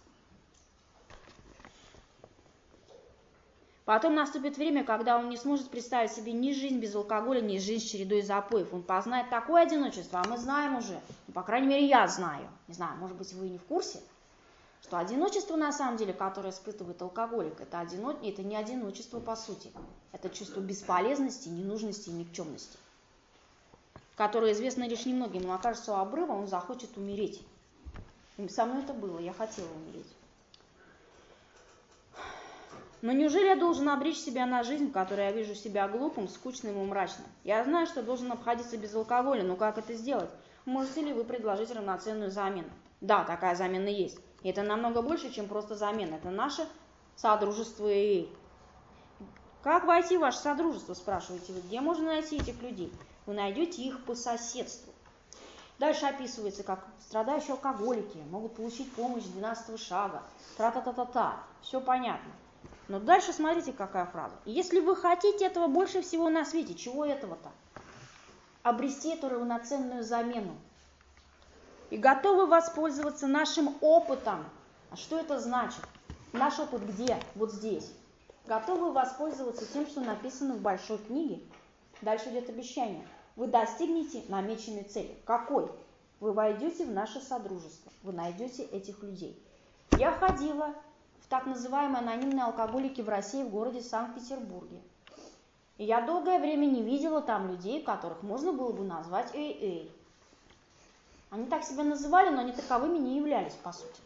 Потом наступит время, когда он не сможет представить себе ни жизнь без алкоголя, ни жизнь с чередой запоев. Он познает такое одиночество, а мы знаем уже, по крайней мере я знаю, не знаю, может быть вы не в курсе, что одиночество на самом деле, которое испытывает алкоголик, это не одиночество по сути, это чувство бесполезности, ненужности и никчемности, которое известно лишь немногим, но окажется у обрыва, он захочет умереть. И со мной это было, я хотела умереть. Но неужели я должен обречь себя на жизнь, в которой я вижу себя глупым, скучным и мрачным? Я знаю, что должен обходиться без алкоголя, но как это сделать? Можете ли вы предложить равноценную замену? Да, такая замена есть. И это намного больше, чем просто замена. Это наше содружество ИИ. Как войти в ваше содружество, спрашиваете вы? Где можно найти этих людей? Вы найдете их по соседству. Дальше описывается, как страдающие алкоголики могут получить помощь с 12-го шага. Тра-та-та-та-та. Все понятно. Но дальше смотрите, какая фраза. Если вы хотите этого больше всего на свете, чего этого-то? Обрести эту равноценную замену. И готовы воспользоваться нашим опытом. А что это значит? Наш опыт где? Вот здесь. Готовы воспользоваться тем, что написано в большой книге? Дальше идет обещание. Вы достигнете намеченной цели. Какой? Вы войдете в наше содружество. Вы найдете этих людей. Я ходила в так называемые анонимные алкоголики в России, в городе Санкт-Петербурге. И я долгое время не видела там людей, которых можно было бы назвать AA. Они так себя называли, но они таковыми не являлись, по сути.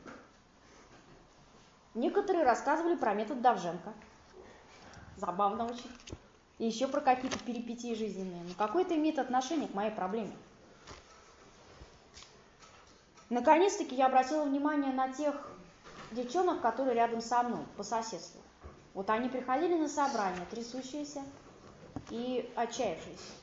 Некоторые рассказывали про метод Довженко. Забавно очень. И еще про какие-то перипетии жизненные. Но какое это имеет отношение к моей проблеме? Наконец-таки я обратила внимание на тех девчонок, которые рядом со мной, по соседству. Вот они приходили на собрания, трясущиеся и отчаявшиеся.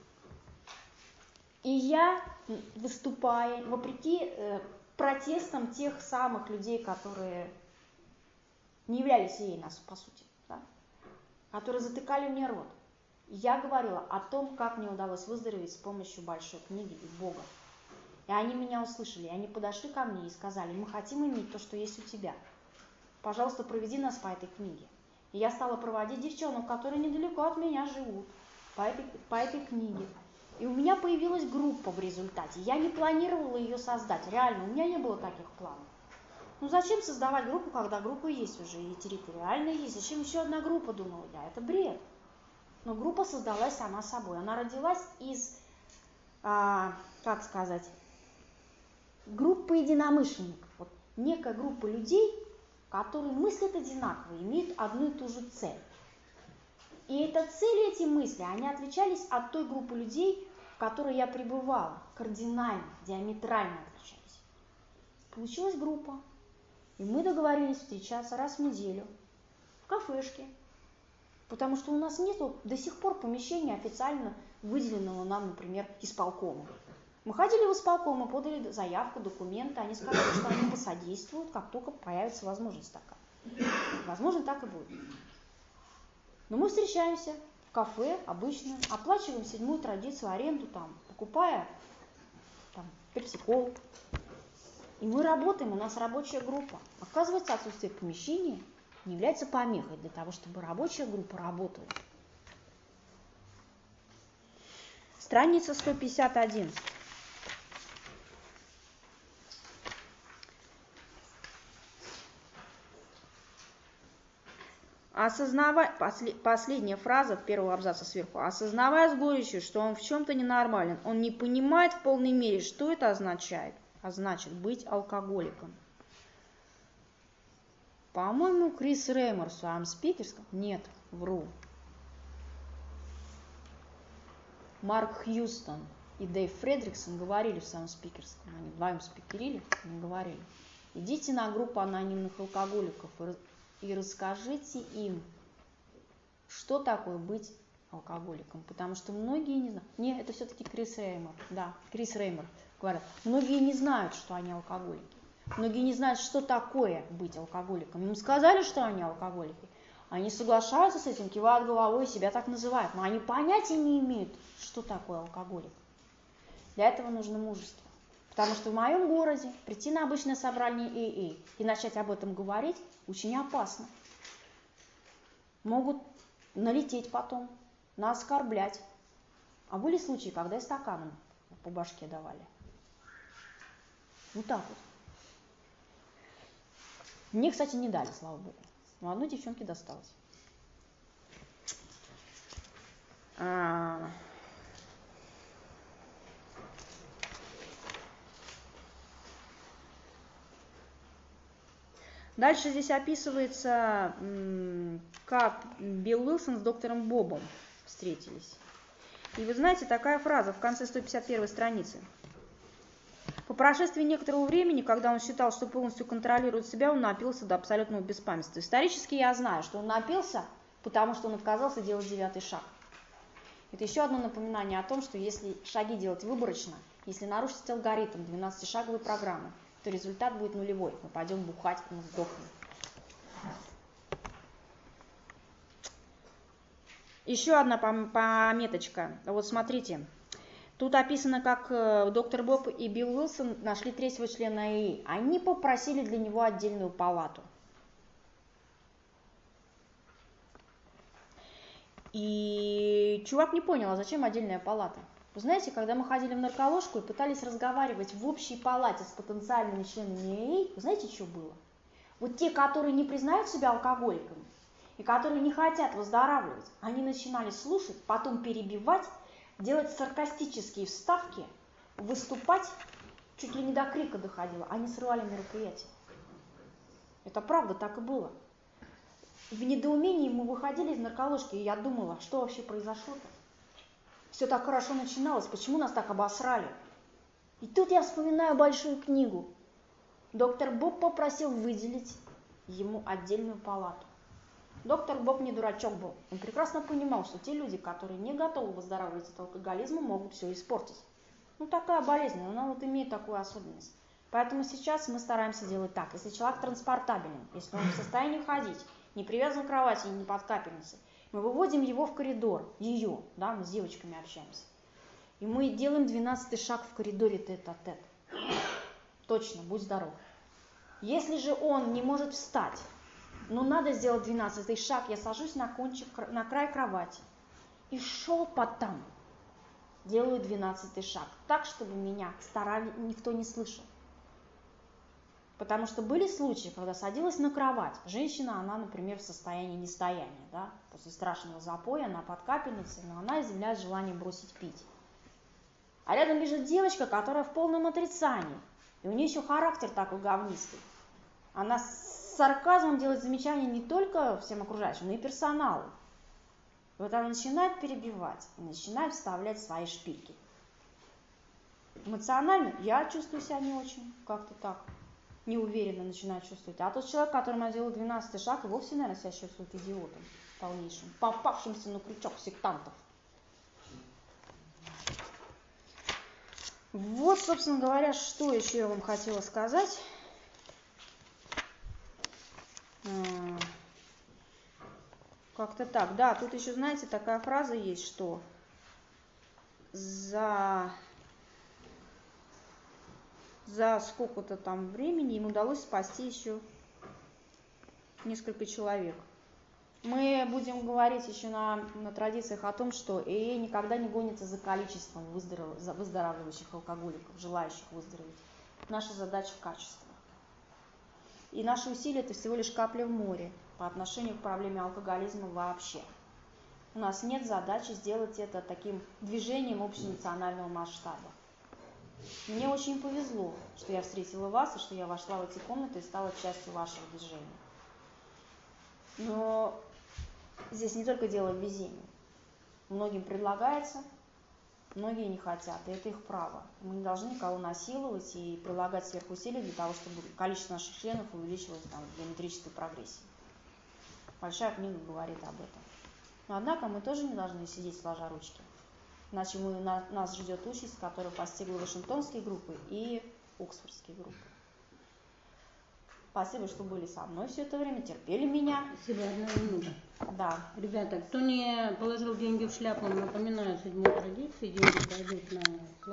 И я, выступая, вопреки протестам тех самых людей, которые не являлись ей нас, по сути, да, которые затыкали мне рот, я говорила о том, как мне удалось выздороветь с помощью большой книги и Бога. И они меня услышали, и они подошли ко мне и сказали: мы хотим иметь то, что есть у тебя. Пожалуйста, проведи нас по этой книге. И я стала проводить девчонок, которые недалеко от меня живут, по этой книге. И у меня появилась группа в результате. Я не планировала ее создать, реально, у меня не было таких планов. Ну зачем создавать группу, когда группа есть уже, и территориально есть? Зачем еще одна группа, думала я, это бред. Но группа создалась сама собой. Она родилась из, группы единомышленников. Вот некая группа людей, которые мыслят одинаково, имеют одну и ту же цель. И эта цель, эти мысли, они отличались от той группы людей, в которой я пребывала, кардинально, диаметрально отличались. Получилась группа, и мы договорились встречаться раз в неделю в кафешке, потому что у нас нет до сих пор помещения официально выделенного нам, например, исполкома. Мы ходили в исполком, мы подали заявку, документы, они сказали, что они посодействуют, как только появится возможность такая. Возможно, так и будет. Но мы встречаемся в кафе обычно, оплачиваем 7-ю традицию, аренду там, покупая там пепси-колу. И мы работаем, у нас рабочая группа. Оказывается, отсутствие помещения не является помехой для того, чтобы рабочая группа работала. Страница 151. Последняя фраза первого абзаца сверху. Осознавая с горечью, что он в чем-то ненормален, он не понимает в полной мере, что это означает. А значит, быть алкоголиком. По-моему, Крис Реймер в своем спикерском. Нет, вру. Марк Хьюстон и Дэйв Фредриксон говорили в своем спикерском. Они вдвоем спикерили, они говорили. Идите на группу анонимных алкоголиков и расскажите им, что такое быть алкоголиком. Потому что многие не знают. Нет, это все-таки Крис Реймер. Да, Крис Реймер говорят. Многие не знают, что они алкоголики. Многие не знают, что такое быть алкоголиком. Им сказали, что они алкоголики. Они соглашаются с этим, кивают головой и себя так называют. Но они понятия не имеют, что такое алкоголик. Для этого нужно мужество. Потому что в моем городе прийти на обычное собрание ИИ и начать об этом говорить очень опасно. Могут налететь потом, наоскорблять. А были случаи, когда и стаканом по башке давали. Вот так вот. Мне, кстати, не дали, слава богу. Но одной девчонке досталось. Дальше здесь описывается, как Билл Уилсон с доктором Бобом встретились. И вы знаете, такая фраза в конце 151 страницы. По прошествии некоторого времени, когда он считал, что полностью контролирует себя, он напился до абсолютного беспамятства. Исторически я знаю, что он напился, потому что он отказался делать 9-й шаг. Это еще одно напоминание о том, что если шаги делать выборочно, если нарушить алгоритм 12-шаговой программы, то результат будет нулевой. Мы пойдем бухать, мы сдохнем. Еще одна пометочка. Вот смотрите. Тут описано, как доктор Боб и Билл Уилсон нашли 3-го члена ИИ. Они попросили для него отдельную палату. И чувак не понял, а зачем отдельная палата? Вы знаете, когда мы ходили в нарколожку и пытались разговаривать в общей палате с потенциальными членами ИИ, вы знаете, что было? Вот те, которые не признают себя алкоголиками и которые не хотят выздоравливать, они начинали слушать, потом перебивать, делать саркастические вставки, выступать, чуть ли не до крика доходило. Они срывали мероприятие. Это правда, так и было. В недоумении мы выходили из нарколожки, и я думала, что вообще произошло-то? Все так хорошо начиналось, почему нас так обосрали? И тут я вспоминаю большую книгу. Доктор Боб попросил выделить ему отдельную палату. Доктор Боб не дурачок был. Он прекрасно понимал, что те люди, которые не готовы выздоравливать от алкоголизма, могут все испортить. Ну, такая болезнь, она вот имеет такую особенность. Поэтому сейчас мы стараемся делать так. Если человек транспортабелен, если он в состоянии ходить, не привязан к кровати и не под капельницей, мы выводим его в коридор, ее, да, мы с девочками общаемся. И мы делаем 12-й шаг в коридоре тет-а-тет. Точно, будь здоров. Если же он не может встать, но надо сделать 12-й шаг, я сажусь на край кровати и шепотом делаю 12-й шаг, так, чтобы меня никто не слышал. Потому что были случаи, когда садилась на кровать, женщина, она, например, в состоянии нестояния, да, после страшного запоя, она под капельницей, но она изъявляет желание бросить пить. А рядом лежит девочка, которая в полном отрицании, и у нее еще характер такой говнистый. Она с сарказмом делает замечания не только всем окружающим, но и персоналу. И вот она начинает перебивать, и начинает вставлять свои шпильки. Эмоционально я чувствую себя не очень, как-то так, неуверенно начинаю чувствовать. А тот человек, которому я делаю 12-й шаг, и вовсе, наверное, себя чувствует идиотом полнейшим, попавшимся на крючок сектантов. Вот, собственно говоря, что еще я вам хотела сказать. Как-то так. Да, тут еще, знаете, такая фраза есть, что за сколько-то там времени им удалось спасти еще несколько человек. Мы будем говорить еще на традициях о том, что ИИ никогда не гонится за количеством выздоравливающих алкоголиков, желающих выздороветь. Наша задача – качество. И наши усилия – это всего лишь капля в море по отношению к проблеме алкоголизма вообще. У нас нет задачи сделать это таким движением общенационального масштаба. Мне очень повезло, что я встретила вас, и что я вошла в эти комнаты и стала частью вашего движения. Но здесь не только дело в везении. Многим предлагается, многие не хотят, и это их право. Мы не должны никого насиловать и прилагать сверхусилия для того, чтобы количество наших членов увеличилось там, в геометрической прогрессии. Большая книга говорит об этом. Но однако мы тоже не должны сидеть сложа ручки. Иначе нас ждет участь, которая постигла Вашингтонские группы и Оксфордские группы. Спасибо, что были со мной все это время, терпели меня. Спасибо, 1 минута. Да. Ребята, кто не положил деньги в шляпу, напоминаю 7-ю традицию, деньги пойдут на